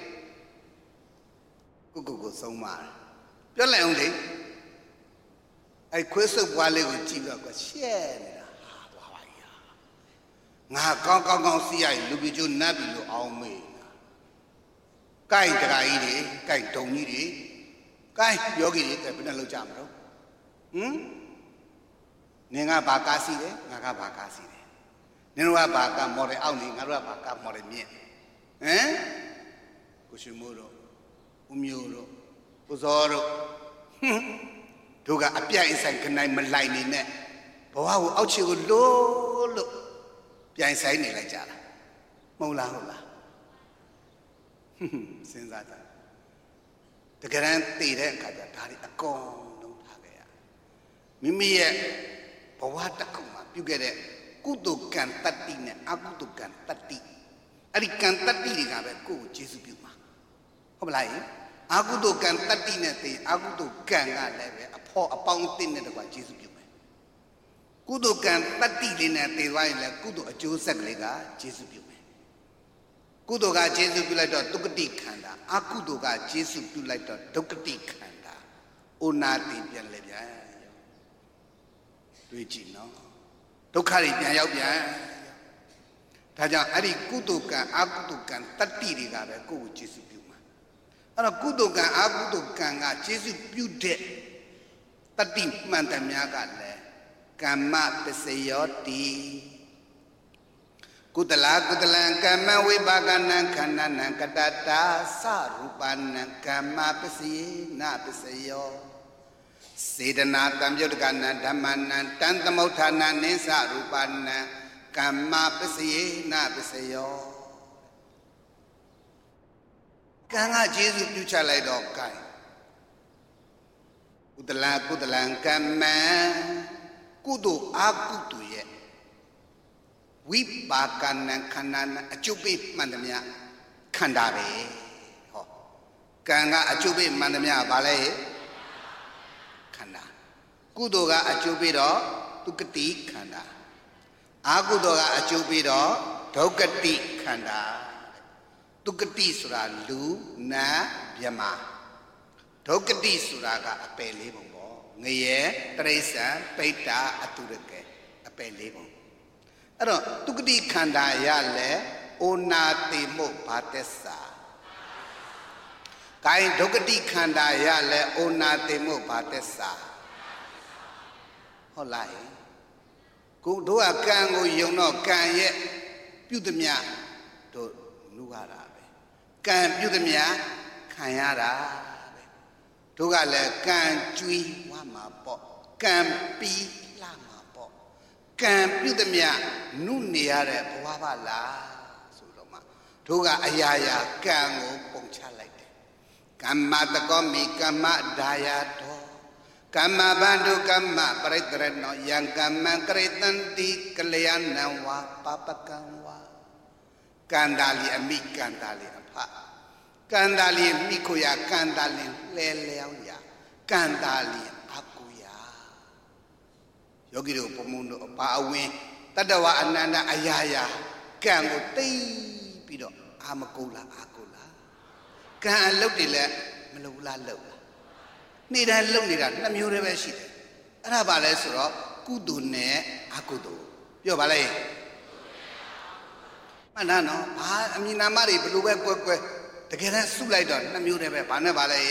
ကိုဆုံးပါပြောလိုက်အောင်လေအဲ့ခွေးစုပ်ပွားလေးကိုကြည့်တော့ကိုရှဲနေတာဟာဘာပါကြီးငါကောင်းကောင်းစီးရရင်လူဖြစ်ကျွန်းနပ်ပြီလို့အောင်မေးကိုက်တကာကြီးတွေကိုက်ဒုံကြီးတွေကိုက်ယောဂီတွေကဘယ်နဲ့လောက်ကြမလို့နင်ကဘာကားစီးတယ်ငါကဘာကားစီးတယ်နင်တို့ကဘာကားမော်ဒယ်အောက်နေငါတို့ကဘာကားမော်ဒယ်မြင့်ကိုရှင်မိုးတို့ဦးမျိုးတို့ကိုစောတို့တို့ကအပြတ်အဆိုင်ခနိုင်မလိုက်နေနဲ့ဘဝကိုအောက်ခြေကိုလို့ပြိုင်ဆိုင်နေလိုက်ကြတာမဟုတ်လားစဉ်းစားကြတကယ်တမ်းသိတဲ့အခါကျဒါတွေအကုန်လုံးထားခဲ့ရမိမိရဲ့ဘဝတစ်ခုမှာပြုခဲ့တဲ့ကုသိုလ်ကံတတ္တိနဲ့အကုသိုလ်ကံတတ္တိအဲ့ဒီကံတတ္တိတွေကပဲကိုယ့်ကိုကျေးဇူးပြုမှာဟုတ်မလားအကုသိုလ်ကံတတ္တိနဲ့သိအကုသိုလ်ကံကလည်းပဲအဖို့အပေါင်းအသင်းနဲ့တကွာကျေးဇူးပြုမယ်ကုသိုလ်ကံတတ္တိလေးနဲ့သိသွားရင်လည်းကုသိုလ်အကျိုးဆက်ကလေးကကျေးဇူးပြုမယ်ကုသိုလ်ကကျေးဇူးပြုလိုက်တော့ဒုက္ခတိခန္ဓာအကုသိုလ်ကကျေးဇူးပြုလိုက်တော့ဒုက္ခတိခန္ဓာဩနာတိပြန်လေပြန်တွေးကြည့်နော်ဒုက္ခတွေပြန်ရောက်ပြန်ဒါကြောင့်အဲ့ဒီကုသိုလ်ကံအကုသိုလ်ကံတတ္တိတွေကပဲကိုယ့်ကိုကျေးဇူးပြုမှာအဲ့တော့ကုသိုလ်ကံအကုသိုလ်ကံကကျေးဇူးပြုတဲ့တတ္တိမှန်တယ်များကလည်းကမ္မပစ္စယောတိကုသလံကမ္မဝိပါကနံခန္ဓာနံကတ္တတာသရူပနံကမ္မပစ္စယေနပစ္စယောစေတနာတံပြုတ်ကနံဓမ္မနံတံသမုဋ္ဌာနံနိသရူပနံကမ္မပစ္စယေနပစ္စယောကံကကျေးဇူးပြုချလိုက်တော့ကံကုသလံကမ္မကုသိုလ်အကုသိုလ်ရဲ့ဝိပါကနံခန္ဓာနံအကျုပ်ပေးမှန်သမျှခန္ဓာပဲဟောကံကအကျုပ်ပေးမှန်သမျှဘာလဲခန္ဓာကုသိုလ်ကအကျုပ်ပေးတော့ဒုက္ခတိခန္ဓာအကုသိုလ်ကအကျုပ်ပေးတော့ဒုက္ခတိခန္ဓာဒုက္ခတိဆိုတာလူနာမြမဒုက္ခတိဆိုတာကအပယ်လေးပုံပေါ့ငရဲတရိစ္ဆာန်ပိဋ္ဌာအတုရကေအပယ်လေးပုံအဲ့တော့ဒုက္ခတိခန္ဓာရလဲဩနာတိမို့ဘာသက်စာဂိုင်းဒုက္ခတိခန္ဓာရလဲဩနာတိမို့ဘာသက်စာဟုတ်လားကိုတို့ကကံကိုယုံတော့ကံရဲ့ပြုသမျှတို့လူရတာပဲကံပြုသမျှခံရတာပဲတို့ကလည်းကံကျွီးဝမှာပေါ့ကံပြီးလှမှာပေါ့ကံပြုသမျှနုနေရတဲ့ဘဝပါလားဆိုတော့မှတို့ကအရာရာကံကိုပုံချလိုက်တယ်ကမ္မတကောမိကမ္မဒါယတောကမ္မဘန္တုကမ္မပရိတရနောယံကမ္မံကရိတံတိကလျာဏံဝါပပကံဝါကန္တာလီအမိကန္တာလီအဖကန္တာလီမိခိုယကန္တာလီလဲလျောင်းရကန္တာလီအကူယယောဂီတို့ဘုံဘုံတို့အပါအဝင်တတ္တဝအနန္တအရာရာကံကိုသိပြီးတော့အာမကုလားအာကုလားကံအလုပ်တွေလည်းမလုပ်လားလုပ်လားနေ့တိုင်းလုပ်နေတာနှစ်မျိုးတည်းပဲရှိတယ်အဲ့ဒါဘာလဲဆိုတော့ကုသိုလ်နဲ့အကုသိုလ်ပြောပါလေမှန်လားနော်ဘာအမည်နာမတွေဘလို့ပဲကွဲတကယ်တမ်းစုလိုက်တော့နှစ်မျိုးတည်းပဲဘာနဲ့ပါလဲ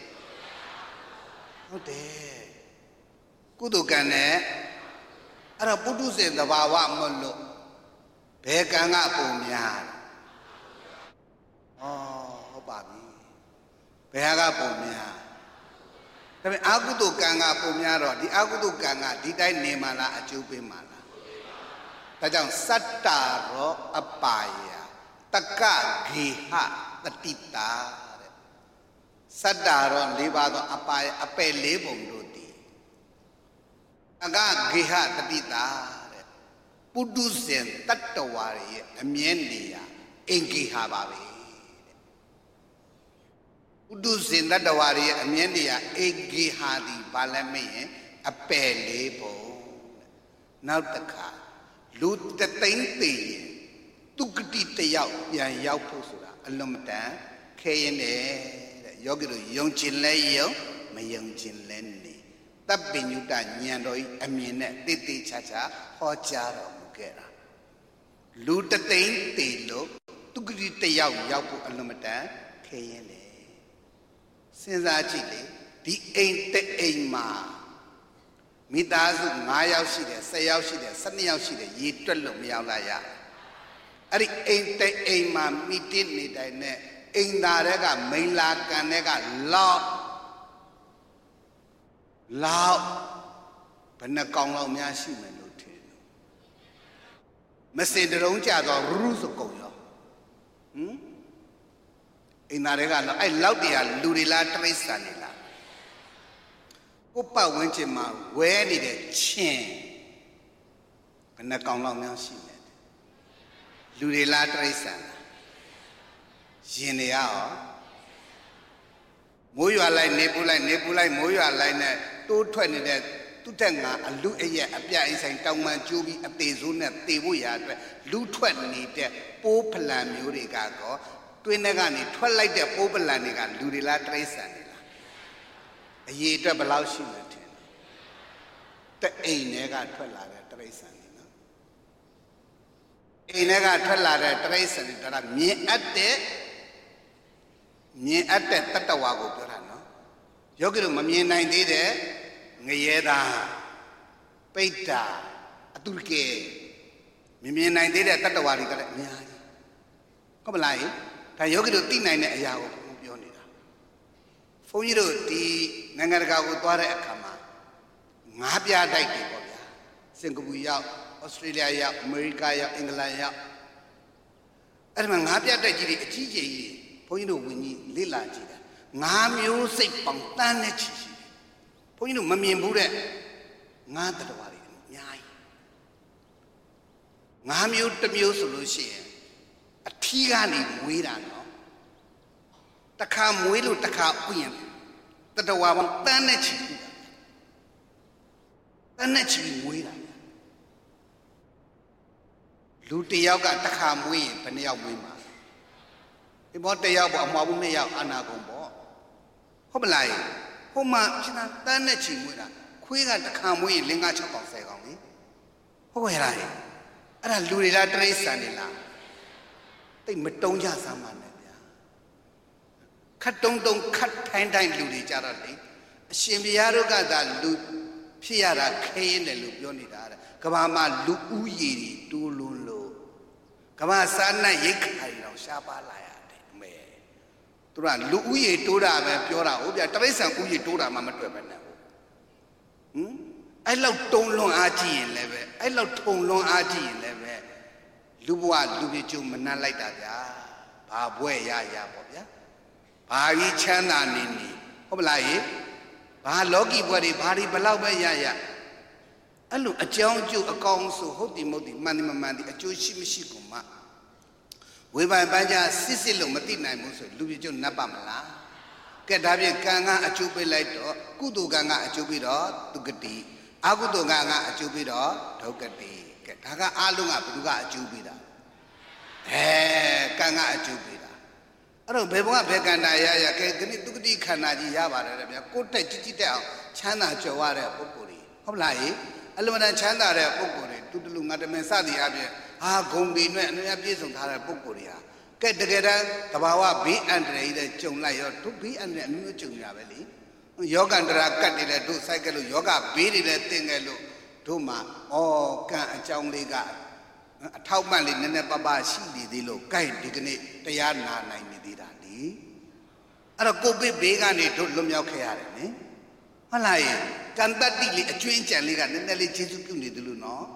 ဟုတ်တယ်ကုသိုလ်ကံနဲ့အဲ့တော့ပုထုဇဉ်သဘာဝမလို့ဘယ်ကံကပုံများဩဟုတ်ပါပြီဘယ်ဟာကပုံများဒါပေမဲ့အကုသိုလ်ကံကပုံများတော့ဒီအကုသိုလ်ကံကဒီတိုင်းနေမှလားအကျိုးပေးမှလားဒါကြောင့်စတ္တာရောအပါယတကဂေဟတတိတာတဲ့စတ္တာရော၄ပါးသောအပါယအပယ်၄ပုံတို့သည်တကဂေဟတတိတာတဲ့ပုထုဇဉ်တတ္တဝါရဲ့အမြဲနေရာအင်္ဂေဟပါပဲတဲ့ Udu sin that the warrior Amelia Egi Hardy Balame a pele now the car. Loot the thing took the yaw, yan yaw posura, a lumatan, K&A, Yogiru, young chinlayo, my young chinlenny. That being you done, Yandoi, a minute, Titi Chacha, or Charo Mugera. Loot the thing, they look, took the yaw, yapu, a lumatan, K&A. Since I chili, the ain't the aima. Midazu, Maya Shida, Sayao Shida, Sunny Shida, ye twelve Mialaya. Ari ain't the aima, meeting me, Dine, ain't Narega, Maila, Canega, loud, but not Congo Miashi, Menutin. Message the Ronja or Ruso. In Narega, I love the Ludila Tresanilla. Opa Winchima, where did it change? But not Congo Miashi. Ludila Tresana. Genial. Moya like Nebula, Moya like 220 that. Tutanga, a loot a year, a pia is a Tauman Jubi, a Tezuna, Tebuya, loot 20, the Popala Murigago, Twinagani, 12 like the Popalaniga, Ludila Tresanilla. A year double out she met him. The Ainega Twelada Tresanilla. Ainega Twelada Tresanilla, me at the Tatawago Purano. Yogiru Mammy 90 there. Ngayeda, Peta, Aturke, Mimi 90 at Tatawari. Come alive, Tayogi to Tina in a yao, Pionida. For you, the Nangaraga Utwara Kama, Mabia Dike, Singapore, Australia, America, England. And Mabia Dike, TJ, for you know, Winnie, Lila Jida, Namu say Pontanich. You know, Mammy and Buddha, not the worry. Namu the Musu, a Tigani, Muirano. Taka Muilu, Taka Queen, that the one Tanachi. Tanachi Muira. Luti Yaga Taka Mui, Pania Wima. He bought the Yaba Mabumea Anagombo. Homelai. Homa, China, Tanachi Muira, Queen at the Kamui, Lingacha of Segami. Who are I? And I do it at Resanilla. They metonja Saman. Cut don't cut time Ludi Jaradi. Shimbiaruga that loot, Piara, Kane, and Lupionida, Kamama, Luuyi, Dululo. Kamasana Yek, Shapa Laya. Tura Louis Tura Piora, Obia Teresa Uyi Tura Mamma. I love Tong Long Aji in Leve. I love Tong Long Aji in Leve. Lubua Lubichu Manalaita, Babwe Ya Bobia. Bari Chana Nini. Oblai. Ba Logi Body, Bari Balawa Ya. I look a Joju, a gong so hoti moti, Manimamandi, a Joshimishikuma. We buy Baja Sicilo Matina Muso, Lubijo Napamala. Get Davi Ganga, a chupi light, Kudu Ganga, a chupiro, Tugati, Agudo Ganga, a chupiro, Tokati, Ketaga Alunga, Puga, a chupida. Eh, Ganga, a chupida. I don't Beba Begana, Yaya, Tukati Kanadi Yava, Kota Chichita, Chana Jawara, Pokuri. Hoblai, Alumana Chana, Pokuri, Tutulunga, the Mensadi Abia. Gombi, and a piece of Tara Pukuria. Get together, Tabawa be and Ray, Chung Layo, to be and a new Chungavali. Yoga and Rakati, do cycle yoga, beat it a thing a look, Tuma, or Chong Liga. A Taumali, Nenababa, Shidi, the look, Kai Dignity, Tayana, 90 Dadi. And a go big and it to Lumia Kayane. Malay, can that be a change and Liga, and Nelly Chizuki, do no?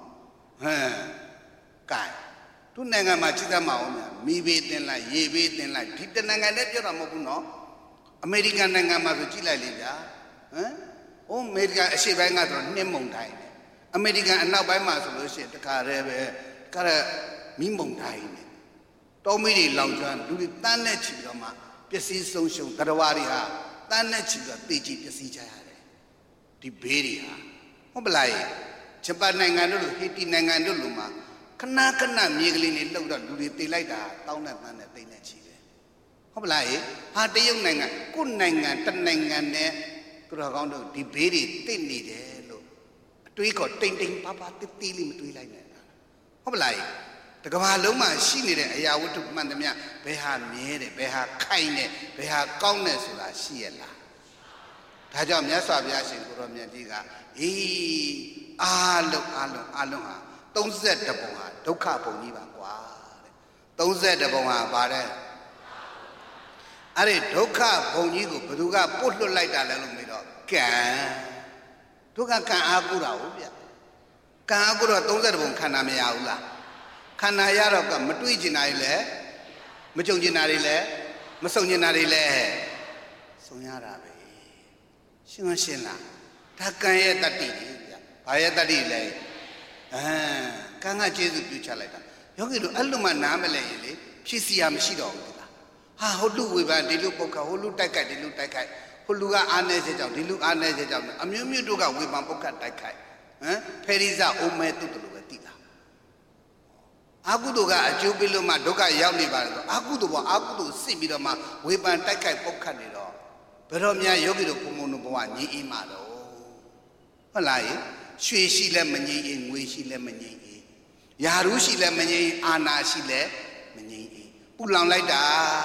Kai. Tu nanga machida maona, mi beten la, ye beten la, tita nanga lepjora mokuno. American nanga mazuchila liga. Oh, America, she bang out on Nemondine. America and now by Masu, the car, Cara Mimbondine. Tommy Longan, do the Tanachidoma, ပစ္စည်းဆုံးရှုံးတရဝရီဟာတန်းနဲ့ချီတော့တေချီပစ္စည်းချရတယ်ဒီဘေးတွေဟာဟုတ်ပလားဂျပန်နိုင်ငံတို့လိုဟေတီနိုင်ငံတို့လိုမှာခဏခဏမြေကလေးတွေလှုပ်တော့လူတွေတေလိုက်တာတောင်းတဲ့တန်းနဲ့တိတ်နဲ့ချီတယ်ဟုတ်ပလားဟာတရုတ်နိုင်ငံကိုယ်နိုင်ငံတနိုင်ငံနဲ့သူတော်ကောင်းတို့ဒီဘေးတွေတိတ်နေတယ်လို့အတွေးခေါ်တိမ်တိမ်ပါပါတိတိလေးမတွေးလိုက်နဲ့ဟုတ်ပလားတကဘာလုံးမှာရှိနေတဲ့အရာဝတ္ထုမှန်သမျှဘယ်ဟာမြဲတယ်ဘယ်ဟာခိုင်တယ်ဘယ်ဟာကောင်းတယ်ဆိုတာရှိရလားဒါကြောင့်မြတ်စွာဘုရားရှင်ကိုရောမြတ်ကြီးကအေးအားလုံးဟာ32ပုံဟာဒုက္ခပုံကြီးပါကွာတဲ့32ပုံဟာဗါတဲ့အဲ့ဒီဒုက္ခပုံကြီးကိုဘယ်သူကပုတ်လွတ်လိုက်တာလဲလို့မေးတော့ကံဒုက္ခကံအားကိုးတာဟုတ်ဗျကံအားကိုးတော့32ပုံခန္ဓာမရဘူးလားခန္ဓာရတော့ကမတွေးကျင်တာတွေလည်းမကြုံကျင်တာတွေလည်းမဆုံကျင်တာတွေလည်းဆုံရတာပဲရှင်းလားဒါကံရဲ့တတ္တိဗျဘာရဲ့တတ္တိလဲကံကကျေးဇူးပြုချလိုက်တာယောဂီတို့အဲ့လိုမှနားမလဲရင်လေဖြစ်စီရမရှိတော့ဘူးလားဟာဟိုလူဝေဘာဒီလူပုတ်ခဟိုလူတိုက်ခိုက်ဒီလူတိုက်ခိုက်ဟိုလူကအားနေစေကြောင့်ဒီလူအားနေစေကြောင့်အမျိုးမျိုးတို့ကဝေဘာပုတ်ခတိုက်ခိုက်ဖယ်ရိဇအိုမဲတုတ်တူပဲတိတာအာကုသိုလ်ကအကျိုးပေးလို့မှဒုက္ခရောက်နေပါလေဆိုအာကုသိုလ်ပေါ်အာကုသိုလ်စစ်ပြီးတော့မှဝေဖန်တိုက်ခိုက်ပုတ်ခတ်နေတော့ဘယ်တော့များယောဂီတို့ဘုံဘုံတို့ဘဝငြိမ်းအေးမှာတော့ဟုတ်လားရွှေရှိလဲမငြိမ်းအေးငွေရှိလဲမငြိမ်းအေးယာရုရှိလဲမငြိမ်းအာနာရှိလဲမငြိမ်းအေးပူလောင်လိုက်တာ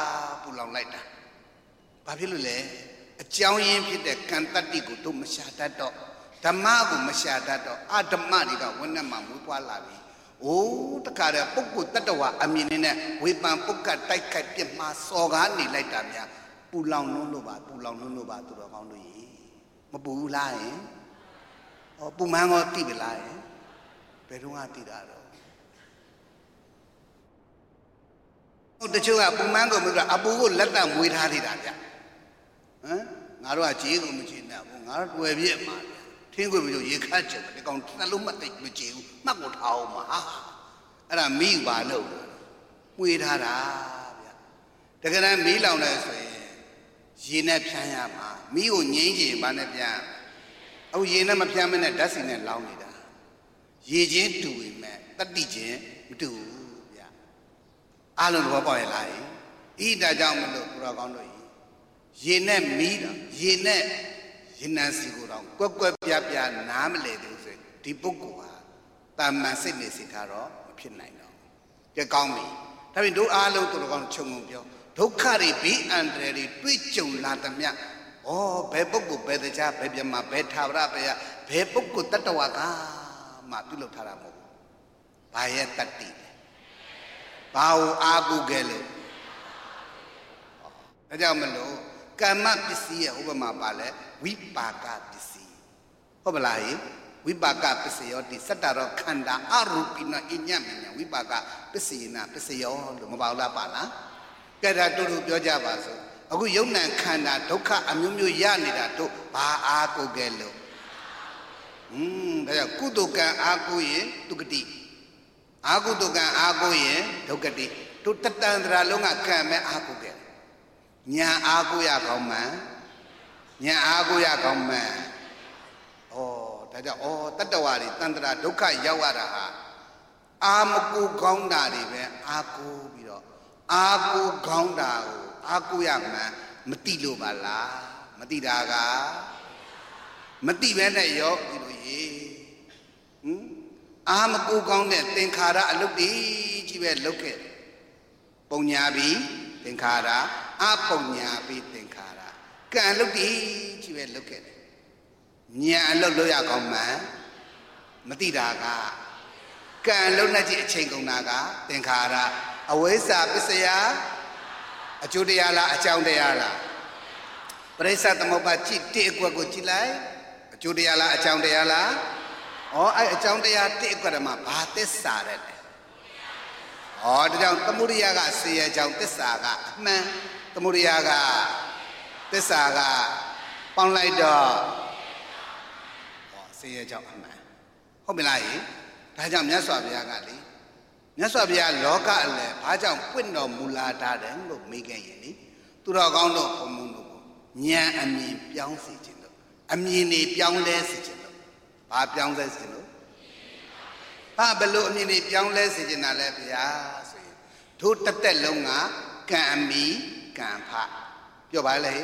ဘာဖြစ်လို့လဲအကြောင်းရင်းဖြစ်တဲ့ကံတတ္တိကိုတို့မရှာတတ်တော့ဓမ္မကိုမရှာတတ်တော့အဓမ္မတွေကဝိနည်းမှာမွေးပွားလာပြီအိုးတခါတည်းပုဂ္ဂိုလ်တ attva အမြင်နဲ့ဝေပံပုဂ္ဂတိုက်ခိုက်ပြစ်မှာစော်ကားနေလိုက်တာများပူလောင်နှုံးလို့ပါသူတော်ကောင်းတို့ရေမပူဘူးလားပူမန်းကောတိပလားဘယ်တော့တိတာတော့တချို့ကပူမန်းကိုမပြောအပူကိုလက်တမွေးထားသေးတာဗျငါတို့ကခြေကိုမခြေနဲ့ဘူးငါတို့တွေ့ပြစ်မှာဗျထင်းခွေမလို့ရေခတ်ချက်ဒီကောင်နှလုံးမသိမကြည့်ဘူးမှတ်ကိုထားအောင်မှာအဲ့ဒါမိပါလို့မွေးထားတာဗျတကယ်တမ်းမီးလောင်လဲဆိုရင်ရေနဲ့ဖြန်းရမှာမီးကိုငိမ့်ချင်ဘာနဲ့ဖြန်းအခုရေနဲ့မဖြန်းမနဲ့ဓာတ်ဆီနဲ့လောင်းနေတာရေချင်းတူပေမဲ့တတိချင်းမတူဘူးဗျအားလုံးသဘောပေါက်ရလားဤဒါကြောင့်မလို့ဘုရားကောင်းတို့ရေနဲ့မီးတော့ရေနဲ့ရေနံစီကိုတော့ကွက်ပြပြနားမလဲသေးဆိုဒီပုဂ္ဂိုလ်ဟာတာမန်စိတ်နေစိတ်ထားတော့မဖြစ်နိုင်တော့ကြဲကောင်းပြီဒါပြင်တို့အားလုံးတို့ကောင်းခြုံငုံပြောဒုက္ခတွေဘေးအန္တရာယ်တွေတွေ့ကြုံလာသမျှဘယ်ပုဂ္ဂိုလ်ဘယ်တရားဘယ်ပြမဘယ်ထာဝရဘယ်ပုဂ္ဂိုလ်တ attva ကမှပြုလုပ်ထားတာမဟုတ်ဘူးဘာရဲ့တတ္တိလဲဘာကိုအားကိုးခဲ့လို့ဒါကြောင့်မလို့ကမ္မပစ္စည်းရဲ့ဥပမာပါလဲဝိပါကပစ္စည်းဟုတ်ပလားဝိပါကပစ္စယောတိစတ္တရောခန္ဓာအရူပိနအညမညာဝိပါကပစ္စယေနပစ္စယောလို့မပါလားပါလားကဲဒါတို့ပြောကြပါစို့အခုယုံ nant ခန္ဓာဒုက္ခအမျိုးမျိုးရနေတာတို့ဘာအားကိုးခဲ့လို့ဒါကြောင့်ကုသိုလ်ကံအားကိုးရင်ဒုက္ခတိအာကုသိုလ်ကံအားကိုးရင်ဒုက္ခတိတို့တတန်တရာလုံးကကံမဲ့အားကိုးခဲ့ညာအားကိုးရကောင်းမှန်ညာအားကိုးရကောင်းမှန်ဒါကြောင့်တတ္တဝါတွေတန်တရာဒုက္ခရောက်ရတာဟာအာမကိုကောင်းတာတွေပဲအားကိုးပြီးတော့အားကိုးကောင်းတာကိုအားကိုးရမှန်မတိလို့ပါလားမတိတာကမတိပဲနဲ့ရောဒီလိုအာမကိုကောင်းတဲ့သင်္ခါရအလုပ်တွေကြီးပဲလုပ်ခဲ့ပုံညာပြီးသင်္ခါရအပုံညာပြီးသင်္ခါရကံလုပ်တွေကြီးပဲလုပ်ခဲ့ညာအလုပ်လုပ်ရကောင်းမှန်မတိတာကကံလုံးနဲ့ကြည့်အချိန်ကုန်တာကသင်္ခါရအဝိဇ္ဇာပစ္စယအကျိုးတရားလားအကြောင်းတရားလားပရိစ္ဆသမုပ္ပါကြည့်တိအကွက်ကိုကြည့်လိုက်အကျိုးတရားလားအကြောင်းတရားလားအဲ့အကြောင်းတရားတိအကွက်မှာဘာသစ္စာတဲ့ဒါကြောင့်သမုဒိယကဆေရကြောင့်သစ္စာကအမှန်သမုဒိယကသစ္စာကပေါင်းလိုက်တော့ဆေရကြောင့်အမှန်ဟုတ်ပြီလားဒါကြောင့်မြတ်စွာဘုရားကလေမြတ်စွာဘုရားလောကအလယ်ဘာကြောင့်ပွင့်တော်မူလာတာတယ်လို့မေးခဲ့ရင်လေသူတော်ကောင်းတို့ဘုံဘုံတို့ဉာဏ်အမြင်ပြောင်းစေခြင်းလို့အမြင်တွေပြောင်းလဲစေခြင်းလို့ဘာပြောင်းလဲစေလို့ဟာဘလို့အမြင်တွေပြောင်းလဲစေခြင်းတာလဲဗျာဆိုရင်တို့တစ်သက်လုံးကကံအမိကံဖပြောပါလေ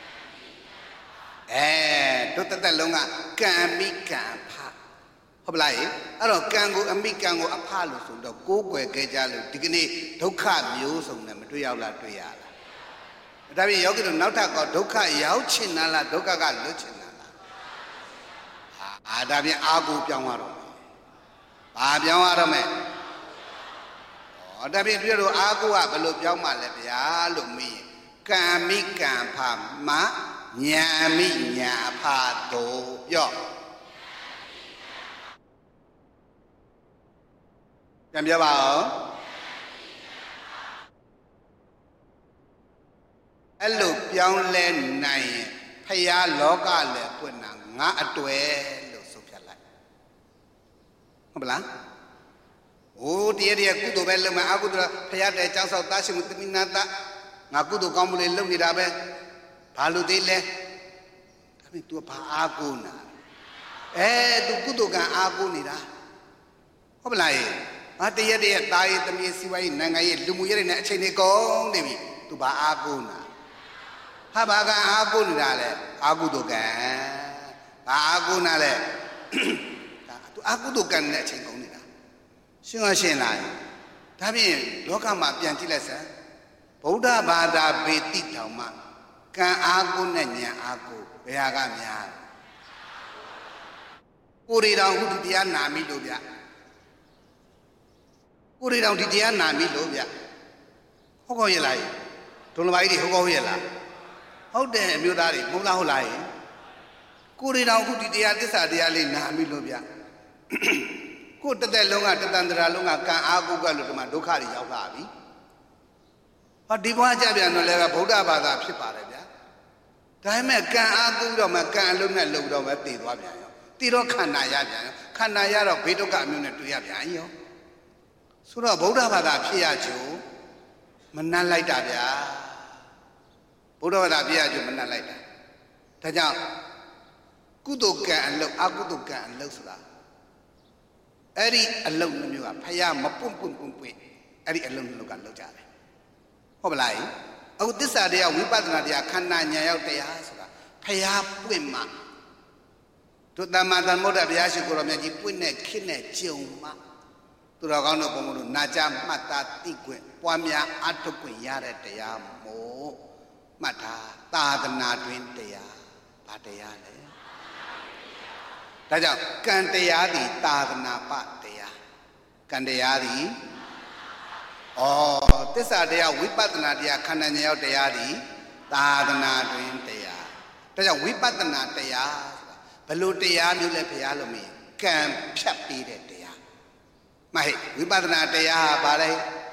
တို့တစ်သက်လုံးကကံအမိကံဖဟုတ်ပလားအဲ့တော့ကံကိုအမိကံကိုအဖလို့ဆိုတော့ကိုးကွယ်ခဲ့ကြလို့ဒီကနေ့ဒုက္ခမျိုးစုံနဲ့မတွေ့ရောက်လားတွေ့ရလားဒါပြင်ယောဂီတို့နောက်ထပ်ကောဒုက္ခရောက်ချင်လားဒုက္ခကလွတ်ချင်လားဒါပြင်အာကိုပြောင်းရတော့မယ်ဘာပြောင်းရတော့မယ်ဒါပြင်တွေ့လို့အာကိုကဘယ်လိုပြောင်းမှလဲဗျာလို့မေးရင်ကံမိကံဖမညာမိညာဖတို့ပြောပြန်ပြောပါဦးအဲ့လိုပြောင်းလဲနိုင်ရင်ဖယားလောကလည်းပွင့်တာငါအတွေ့လို့ဆိုဖြတ်လိုက်ဟုတ်ပလားဟိုတရားကုသိုလ်ပဲလုပ်မယ်အကုသိုလ်ဖယားတဲ့ကြောက်ဆောက်သားရှိမှုတမိနာတငါကုသိုလ်ကောင်းမှုလေးလုပ်နေတာပဲဘာလို့သေးလဲဒါပေမဲ့ तू ဘာအားကိုးနာतू ကုသိုလ်ကံအားကိုးနေတာဟုတ်ပလားတရားသားရေးတမီးစီဝါရေးနိုင်ငံရေးလူမှုရေးတွေနဲ့အချိန်တွေကုန်နေပြီ तू ဘာအားကိုးနာဟာဘာကအားကိုးနေတာလဲအာကုသိုလ်ကံဘာအားကိုးနာလဲဒါ तू အာကုသိုလ်ကံနဲ့အချိန်ကုန်နေတာရှင်းရရှင်းလားဒါဖြင့်လောကမှာပြန်ကြည့်လိုက်စမ်းဗုဒ္ဓဘာသာပေတိတောင်မှကံအားကိုးနဲ့ဉာဏ်အားကိုးဘယ်ဟာကများကိုရီတော်ဟုဒီတရားနာမိလို့ဗျကိုရီတော်ဒီတရားနာမိလို့ဗျဟုတ်ကောရဲ့လားဒုံလပါကြီးတွေဟုတ်ကောရဲ့လားဟုတ်တယ်အမျိုးသားတွေမဟုတ်လားဟုတ်လားကိုရီတော်ခုဒီတရားသစ္စာတရားလေးနာမိလို့ဗျကိုတသက်လုံးကတသန္တရာလုံးကကံအားကိုးကလို့ဒီမှာဒုက္ခတွေရောက်လာပြီဟောဒီဘဝကြပြန်တော့လည်းဗုဒ္ဓဘာသာဖြစ်ပါတယ်ဗျာဒါပေမဲ့ကံအားကိုးတော့မှကံအလုံးနဲ့လုံတော့မှတည်သွားပြန်ရောတည်တော့ခန္ဓာရပြန်ရောခန္ဓာရတော့ဘေးဒုက္ခအမျိုးနဲ့တွေ့ရပြန်ရောဆိုတော့ဗုဒ္ဓဘာသာဖြစ်ရကြုံမနှက်လိုက်တာဗျာဗုဒ္ဓဘာသာဖြစ်ရကြုံမနှက်လိုက်တာဒါကြောင့်ကုသိုလ်ကံအလုပ်အကုသိုလ်ကံအလုပ်ဆိုတာအဲ့ဒီအလုပ်မျိုးကဖယားမပွန့်အဲ့ဒီအလုပ်မျိုးကလုပ်ကြတယ်ဟုတ်ပလားအခုသစ္စာတရားဝိပဿနာတရားခန္ဓာဉာဏ်ရောက်တရားဆိုတာဖယားပွင့်မှတို့တမ္မာသမ္ဗုဒ္ဓဘုရားရှိခိုးတော်မြတ်ကြီးပွင့်တဲ့ခေတ်နဲ့ကြုံမှသူတော်ကောင်းတို့ဘုံဘုံတို့နာကြမှတ်သားသိခွင့်ပွားများအထုခွင့်ရတဲ့တရားမို့မှတ်ထားသာသနာတွင်တရားဘာတရားလဲဒါကြောင့်ကံတရားသည်သာသနာပတရားကံတရားသည်သစ္စာတရားဝိပဿနာတရားခန္ဓာဉာဏ်ရောက်တရားသည်သာသနာတွင်တရားဒါကြောင့်ဝိပဿနာတရားဘယ်လိုတရားမျိုးလဲဘုရားလို့မေးကံဖြတ်ပြီးတဲ့တရားမဟဲ့ဝိပဿနာတရားဟာဘာလဲ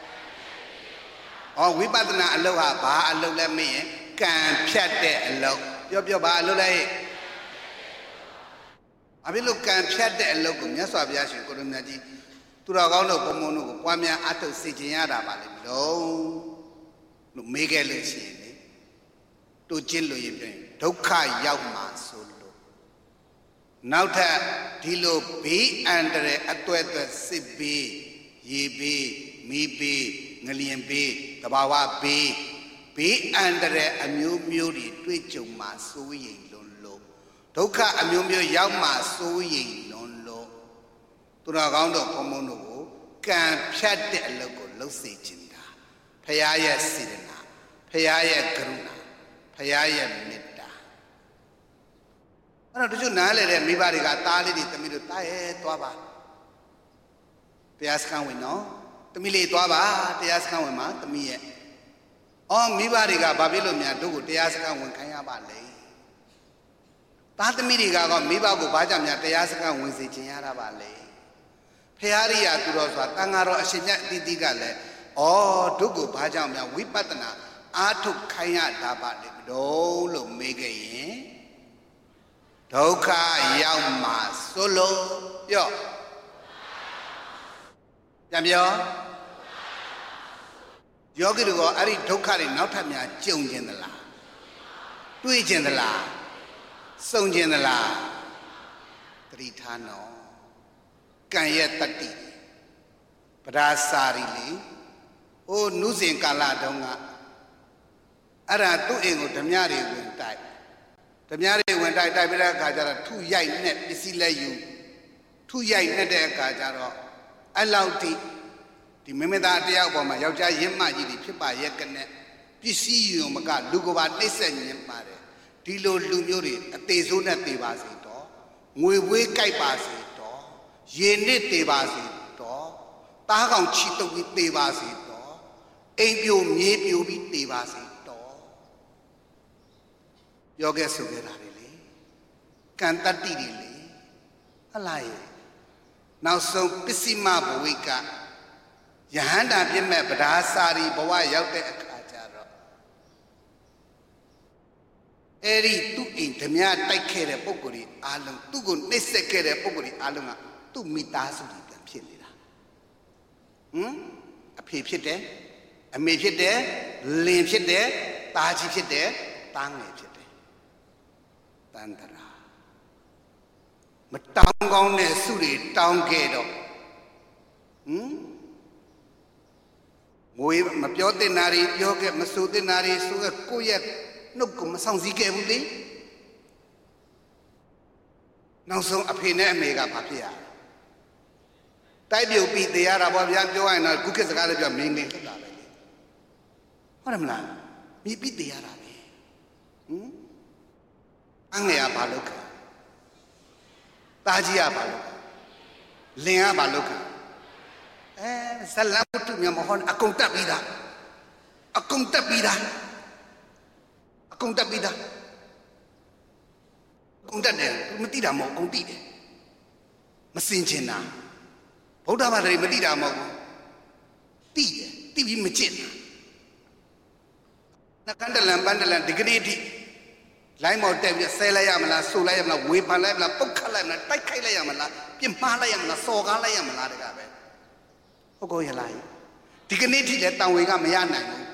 ဝိပဿနာအလုပ်ဟာဘာအလုပ်လဲမေးရင်ကံဖြတ်တဲ့အလုပ်ပြောဘာအလုပ်လဲအဘိလို့ကံဖြတ်တဲ့အလုပ်ကိုမြတ်စွာဘုရားရှင်ကိုရမကြီးသူတော်ကောင်းတို့ဘုံဘုံတို့ကိုပွားများအထုတ်စေခြင်းရတာပါလေမလို့မေးခဲ့လို့ရှိရင်လေတို့ကျင့်လို့ရင်ပြင်ဒုက္ခရောက်မှာဆိုလို့နောက်ထပ်ဒီလိုဘေးအန္တရာယ်အသွဲ့စစ်ဘေးရေဘေးမီးဘေးငလျင်ဘေးသဘာဝဘေးအန္တရာယ်အမျိုးမျိုးတွေတွေ့ကြုံမှာစိုးရိမ်လို့ဒုက္ခအမျိုးမျိုးရောက်မှာစိုးရိမ်လို့သူတော်ကောင်းတို့ဘုံဘုံတို့ကိုကံဖြတ်တဲ့အလုပ်ကိုလုပ်စေခြင်းတာဖရာရဲ့စေတနာဖရာရဲ့ကရုဏာဖရာရဲ့မေတ္တာအဲ့တော့တချို့နားလေတဲ့မိဘတွေကသားလေးတွေသမီးတို့တားရဲသွားပါတရားစခန်းဝင်နော်သမီးလေးသွားပါတရားစခန်းဝင်မှာသမီးရဲ့မိဘတွေကဘာဖြစ်လို့များတို့ကိုတရားစခန်းဝင်ခိုင်းရပါလဲသားသမီးတွေကမိဘကိုဘာကြောင့်များတရားစခန်းဝင်စေခြင်းရတာပါလဲဖရာရိယာသူတော်ဆိုတာတန်ဃာတော်အရှင်မြတ်အတိတိကလည်းတို့ကိုဘာကြောင့်များဝိပဿနာအားထုတ်ခိုင်းရတာပါလေလို့မေးခဲ့ရင်ဒုက္ခရောက်မှာဆိုလို့ပြောပြန်ပြောယောဂီတို့ကအဲ့ဒီဒုက္ခတွေနောက်ထပ်များကြုံကျင်သလားတွေးကျင်သလားစုံကျင်သလားသတိထားနော်ကံရဲ့တတ္တိပဒါစာရီလေဟိုနုစဉ်ကာလတုန်းကအဲ့ဒါသူ့အိမ်ကိုဓမြတွေဝင်တိုက်ဓမြတွေဝင်တိုက်ပြီးတဲ့အခါကျတော့ထုရိုက်နဲ့ပစ္စည်းလက်ယူထုရိုက်နဲ့တဲ့အခါကျတော့အဲ့လောက်ထိဒီမိမိသားတယောက်ပေါ်မှာယောက်ျားရင့်မကြီးတွေဖြစ်ပါရဲ့ကနဲ့ပစ္စည်းယူမကလူကပါနှိမ့်ဆက်ညင်ပါတယ်ဒီလိုလူမျိုးတွေအသေးဆိုးနဲ့သေပါစေတော့ငွေဝေးကြိုက်ပါစေတော့ရေနစ်သေပါစေတော့တားကောင်ချီတုပ်ပြီးသေပါစေတော့အိမ်ပြိုမြေပြိုပြီးသေပါစေတော့ပြောခဲ့ဆိုခဲ့တာတွေလေကံတတ္တိတွေလေဟလာရဲ့နောက်ဆုံးပစ္စည်းမဘဝိကယဟန္တာပြည့်မဲ့ပဒါစာရီဘဝရောက်တဲ့အခါကျတော့အဲ့ဒီသူ့အိမ်ဓမြတိုက်ခဲ့တဲ့ပုဂ္ဂိုလ်တွေအားလုံးသူ့ကိုနှိမ့်ဆက်ခဲ့တဲ့ပုဂ္ဂိုလ်တွေအားလုံးကသူ့မိသားစုတွေပြန်ဖြစ်နေတာအဖေဖြစ်တယ်အမေဖြစ်တယ်လင်ဖြစ်တယ်သားကြီးဖြစ်တယ်သားငယ်ဖြစ်တယ်တန်တရာမတောင်းကောင်းတဲ့စုတွေတောင်းခဲ့တော့ငွေမပြောတဲ့နာရီပြောခဲ့မဆိုတဲ့နာရီဆိုခဲ့ကိုယ့်ရဲ့နှုတ်ကိုမဆောင်စည်းခဲ့ဘူးလေနောက်ဆုံးအဖေနဲ့အမေကဘာဖြစ်ရတိုက်ပြုတ်ပြီးတရားတာပေါ့ဗျာပြောရရင်တော့ခုခေတ်စကားလည်းပြောမင်းမင်းဖြစ်တာပဲလေဟုတ်တယ်မလားမိပြီးတရားတာပဲအငယ်ကဘာလုပ်ခဲ့တာကြီးကဘာလုပ်လင်ကဘာလုပ်ခဲ့ဇလတ်တုမြမဟောအကုန်တက်ပြီးသားအကုန်တက်ပြီးသားအကုန်တက်ပြီးသားအကုန်တက်တယ်မသိတာမဟုတ်အကုန်သိတယ်မစင်ချင်တာဗုဒ္ဓဘာသာတွေမသိတာမဟုတ်ဘူးသိတယ်သိပြီးမကျင့်တာနကန္တလံပန္တလံဒီကနေ့ထိလိုင်းမော်တက်ပြီးဆဲလိုက်ရမလားဆိုလိုက်ရမလားဝေဖန်လိုက်မလားပုတ်ခတ်လိုက်မလားတိုက်ခိုက်လိုက်ရမလားပြင်းမှားလိုက်ရမလားစော်ကားလိုက်ရမလားတကပဲဟုတ်ကောရလားဒီကနေ့ထိလည်းတောင်ဝေကမရနိုင်ဘူး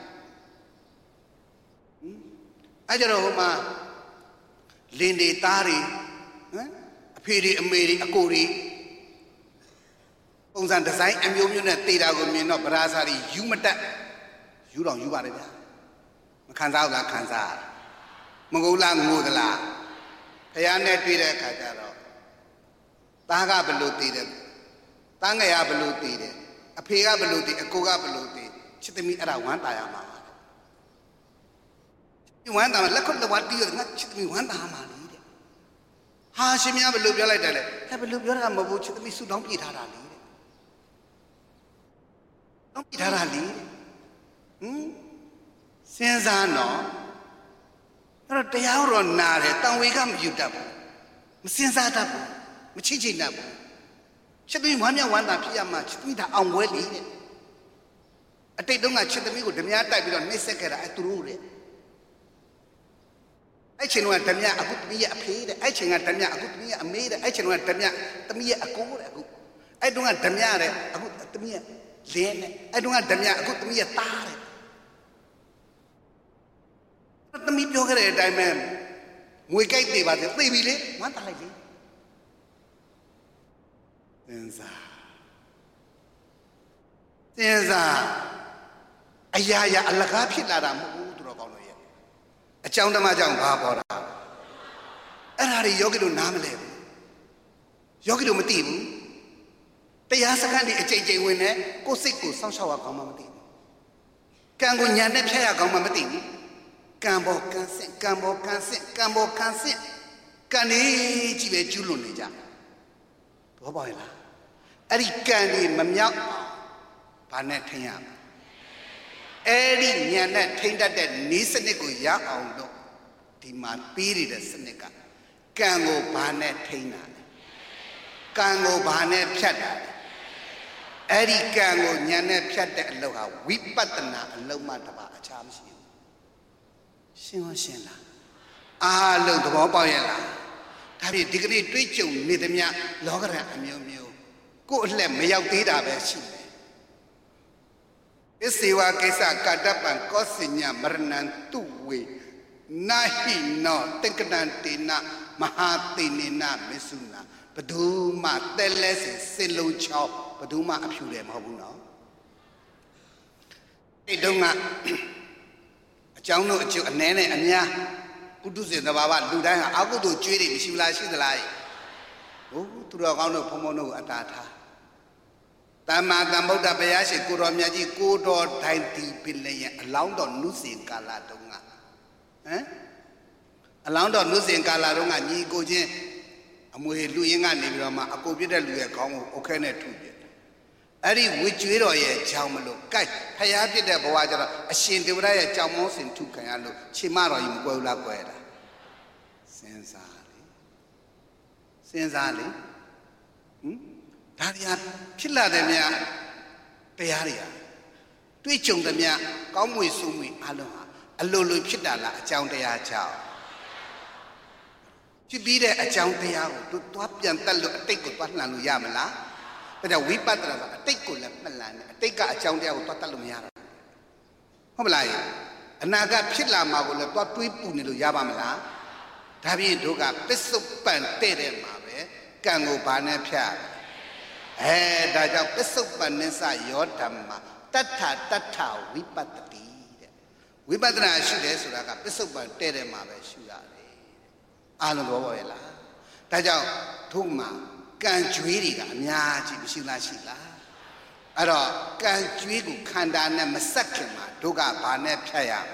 အဲကြတော့ဟိုမှာလင်တွေသားတွေအဖေတွေအမေတွေအကိုတွေပုံစံဒီဇိုင်းအမျိုးမျိုးနဲ့တေတာကိုမြင်တော့ဗရာစာတွေယူမတက်ယူတော့ယူပါတယ်ဗျာမခံစားဘူးလားခံစားမငုံလားငိုသလားဖះနဲ့တွေ့တဲ့အခါကျတော့သားကဘလို့တည်တယ်သားငယ်ကဘလို့တည်တယ်အဖေကဘလို့တည်အကိုကဘလို့တည်ချစ်သမီးအဲ့ဒါဝမ်းတာရမှာပါဒီဝမ်းတာလက်ခွတ်လက်ဝါးတီးရငါချစ်သမီးဝမ်းတာမှာလေတဲ့ဟာရှင်များဘလို့ပြောလိုက်တယ်လေဟဲ့ဘလို့ပြောတာမဟုတ်ဘူးချစ်သမီးဆူတောင်းပြေထားတာလေတဲ့တောင်းပြေထားတာလေစဉ်းစားတော့အဲ့တော့တရားတော်နာတယ်တန်ဝေကမယူတတ်ဘူးမစင်စားတတ်ဘူးမချိချိတတ်ဘူးချစ်သမီးဝမ်းမြောက်ဝမ်းသာဖြစ်ရမှာချစ်သမီးဒါအောင်ပွဲလေတဲ့အတိတ်တုန်းကချစ်သမီးကိုဓမြတိုက်ပြီးတော့နှိမ့်ဆက်ခဲ့တာသူတို့တဲ့အဲ့ချိန်ကဓမြအခုသမီးရဲ့အဖေတဲ့အဲ့ချိန်ကဓမြအခုသမီးရဲ့အမေတဲ့အဲ့ချိန်ကဓမြသမီးရဲ့အကိုတဲ့အခုအဲ့တုန်းကဓမြတဲ့အခုသမီးရဲ့လင်းတဲ့အဲ့တုန်းကဓမြအခုသမီးရဲ့သားတဲ့သမီးပြောခဲ့တဲ့အတိုင်းပဲငွေကြိုက်သေးပါသေးသိပြီလေဝမ်းတာလိုက်လေစဉ်းစားအရာရာအလကားဖြစ်လာတာမဟုတ်ဘူးသူတော်ကောင်းတို့ရဲ့အကြောင်းဓမ္မကြောင့်ဘာပေါ်တာအဲ့ဒါတွေယောဂီတို့နားမလဲဘူးယောဂီတို့မသိဘူးတရားစခန်းဒီအကြိမ်ကြိမ်ဝင်နေကိုယ်စိတ်ကိုစောင့်ရှောက်ရကောင်းမှမသိဘူးကံကိုညာနဲ့ဖျက်ရကောင်းမှမသိဘူးကံပေါ်ကံစင့်ကံပေါ်ကံစင့်ကံပေါ်ကံစင့်ကံလေးကြီးပဲကျူးလွန်နေကြဘောပေါက်ရလားအဲ့ဒီကံတွေမမြောက်ဘာနဲ့ထိန်းရမလဲအဲ့ဒီဉာဏ်နဲ့ထိန်းတတ်တဲ့နည်းစနစ်ကိုရအောင်လို့ဒီမှာပြီးရတဲ့စနစ်ကကံကိုဘာနဲ့ထိန်းတာလဲကံကိုဘာနဲ့ဖြတ်တာလဲအဲ့ဒီကံကိုဉာဏ်နဲ့ဖြတ်တဲ့အလုပ်ဟာဝိပဿနာအလုပ်မှတပါအခြားမရှိဘူးရှင်းရှင်းလားအားလုံးသဘောပေါက်ရဲ့လားဒါဖြင့်ဒီကနေ့တွေးကြုံနေသမျှလောကရန်အမျိုးမျိုးကိုယ့်အလှက်မရောက်သေးတာပဲရှိတယ် Isiwa kesa kadapan kosinya merenantu we nahi no tengkenantina mahatinina mesuna beduma telesi siluchao beduma apyule mabuno idonga achaunu achu anene anya kudusi nababa ludan akudu chwiri mishula shidalai oh turakono phomono atata Tama Tamuda Bayashi Kuromiaji Kudo Tainti Pilay, allowed on Nusin Kaladunga. Allowed on Nusin Kaladunga, Nikoje, Amuhi Luinga Nigrama, a computer Luya Kong, Okane Tubit. Ari which you know, Chamalo, Kai, Hayapi de Boaja, a shin de Raya Chamos in Tukayalo, Chimaro in Gola Guerra. Sensali. Daria Pilla de Mia Pearia. Twitchung the Mia, come with Sumi, Aloha, a Lulu Pitala, a Choundea Chow. She be there a Choundea to Twapi and Talo, a take of Patlan Yamala, but a Wipatra, a take of Malan, a take a Choundea of Patalumiara. Homelai, another Pilla Magola, what we put into Yabamala, Tabi Doga, Peso Pan Tere Mabe, Gango Bana Pia. Daja Pesopanesa Yotama, Tata Wipatati. Wipatra Shude Suraka, Pesopan Terema Shudari. Alugoela. Daja Tuma, Ganjuiriga, Miaji, Shila Shila. Aro, Ganjuigu Kandana Masakima, Duga Bane Payama.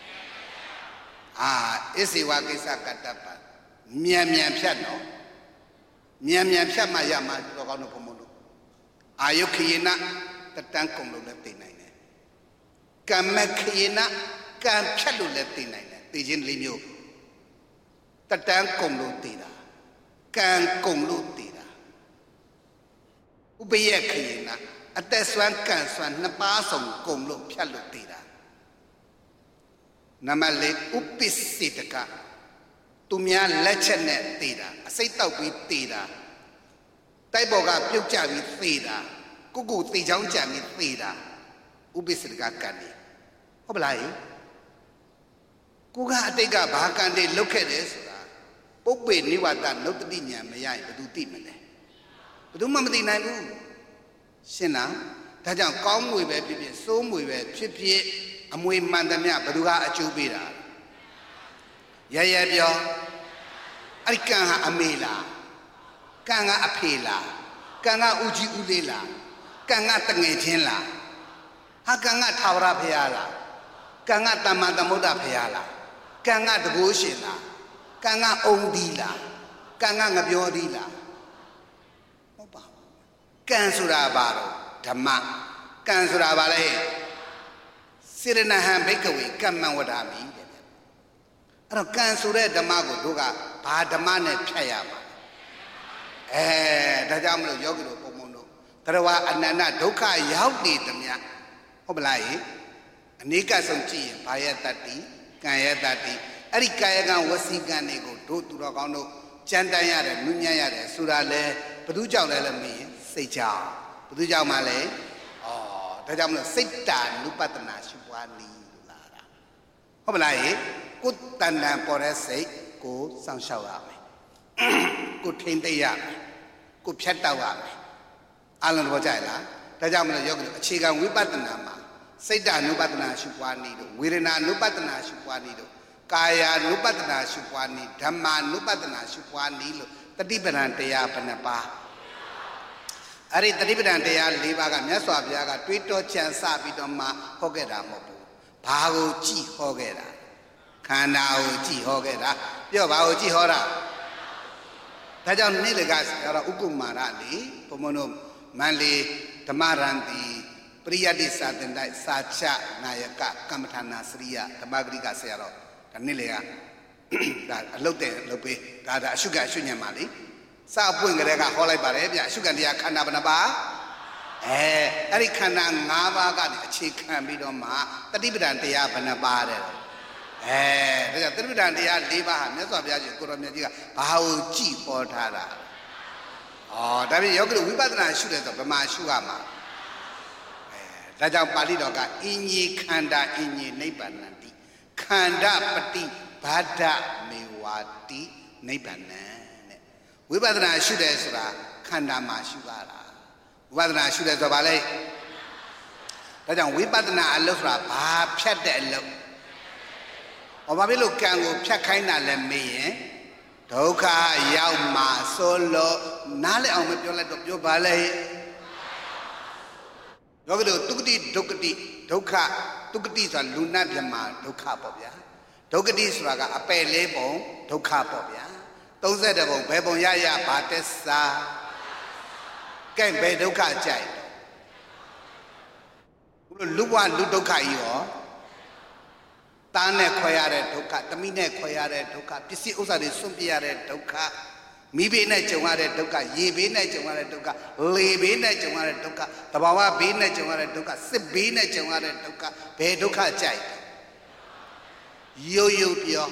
Isiwakisa Katapa, Miam Piano, Miam Piama Yama, Rogano Pomono. Ayokina, the Tankum Latina. Kamakina, Kam Chalu Latina, the Jinlinu. The Tankum Lutida, Kan Kum Lutida. Ubeyakina, at this one Kanswan, Napasum Kum Lupalutida. Namale Upisitaka, Tumia Lechenet Tida, a Saita with Tida. Taiboga Pucha with Theda, Kugu Tijonja with Theda, Ubisirgakani. Oblai Kuga Tega Bakande, look at this. Pope knew what that Notadinia may I do timid. But do Mamadi Naibu Sina, Tajan come with a baby, so we were Chippy, and we Mandamia, Baduga Achubira. Yaya, Arikaha Amela. Kanga apela, Kanga uji ulela, Kanga tangejela, Hakanga tawra peala, Kanga tamadamuda peala, Kanga devoshila, Kanga ondila, Kanga ngabiodila. Kansura baro, Tama, Kansura bale, Sirena Bakery, Kaman Wadami. I don't Kansura Damago Duga, Padamane Chayama. Dajamlo Yogro Pomono. Tarawa Anana Doka Yaudi Damia. Oblai, Anika Sonchi, Payatati, Kayatati, Arikayagan Wasiganigo, Doturagano, Chandayare, Munyayare, Surale, Paduja Lelami, Seja, Paduja Male, oh, Dajamlo Sita, Lupatana, Shupani, Lara. Oblai, good Tanda Porese, go Sanshawa. Good Tindia, good Chatawa, Alan Wajala, Tajamla Yoga, Chigan Wibatanama, Seda Nubatana Shupanido, Wirina Nubatana Shupanido, Kaya Nubatana Shupani, Dhamma Nubatana Shupanido, the Dibanantea Panapa. Ari the Dibanantea Livaga, Meswabiaga, Twito Chansa Bidoma, Hogera Mobu, Pao Chi Hogera, Kanao Chi Hogera, Yobao Chi Hora. Tajan Niligas, Ugumarali, Pomono, Mali, Tamaranti, Priyadisa, and Sacha, Nayaka, Kamatana, Sria, Tamagriga Sero, Canilia, Lote, Lope, Tada, Sugar, Sunyamali, Sa Punga, Holy Barabia, Sugaria, Kanabanaba, Ericana, Nava, got a chick and Bidoma, the Dibidantia, Banabare. The Tribidantia, Liva, Mesovia, Kuromedia, how cheap for Tara. Oh, that is Yoga, we better not shoot at the Mashugama. ဒါကြောင့်ပါဠိတော်ကအင်ကြီးခန္ဓာအင်ကြီးနိဗ္ဗာန်တိခန္ဓာပฏิဘာဒမေဝတိနိဗ္ဗာန်တဲ့ဝိပဿနာရှုတယ်ဆိုတာခန္ဓာမှာရှုရတာဝိပဿနာရှုတယ်ဆိုပါလေဒါကြောင့်ဝိပဿနာအလုပ်ဆိုတာဘာဖြတ်တဲ့အလုပ်ဘာဖြစ်လို့ကံကိုဖြတ်ခိုင်းတာလဲမေးရင်ဒုက္ခရောက်မှာဆိုလို့နားလည်အောင်မပြောလိုက်တော့ပြောပါလေယောဂီတို့ဒုက္ခတိဒုက္ခတိဒုက္ခဒုက္ခတိဆိုတာလူနာပြမှာဒုက္ခပေါ့ဗျာဒုက္ခတိဆိုတာကအပယ်လေးပုံဒုက္ခပေါ့ဗျာ30ပုံဘယ်ပုံရရဘာတက်စာကဲဘယ်ဒုက္ခကြိုက်ဘုလို့လူဘဝလူဒုက္ခကြီးရောသားနဲ့ခွဲရတဲ့ဒုက္ခသမီးနဲ့ခွဲရတဲ့ဒုက္ခပစ္စည်းဥစ္စာတွေစွန့်ပြရတဲ့ဒုက္ခမိဘေးနဲ့ကြုံရတဲ့ဒုက္ခရေဘေးနဲ့ကြုံရတဲ့ဒုက္ခလေဘေးနဲ့ကြုံရတဲ့ဒုက္ခသဘာဝဘေးနဲ့ကြုံရတဲ့ဒုက္ခစစ်ဘေးနဲ့ကြုံရတဲ့ဒုက္ခဘယ်ဒုက္ခကြိုက်ရိုးပြော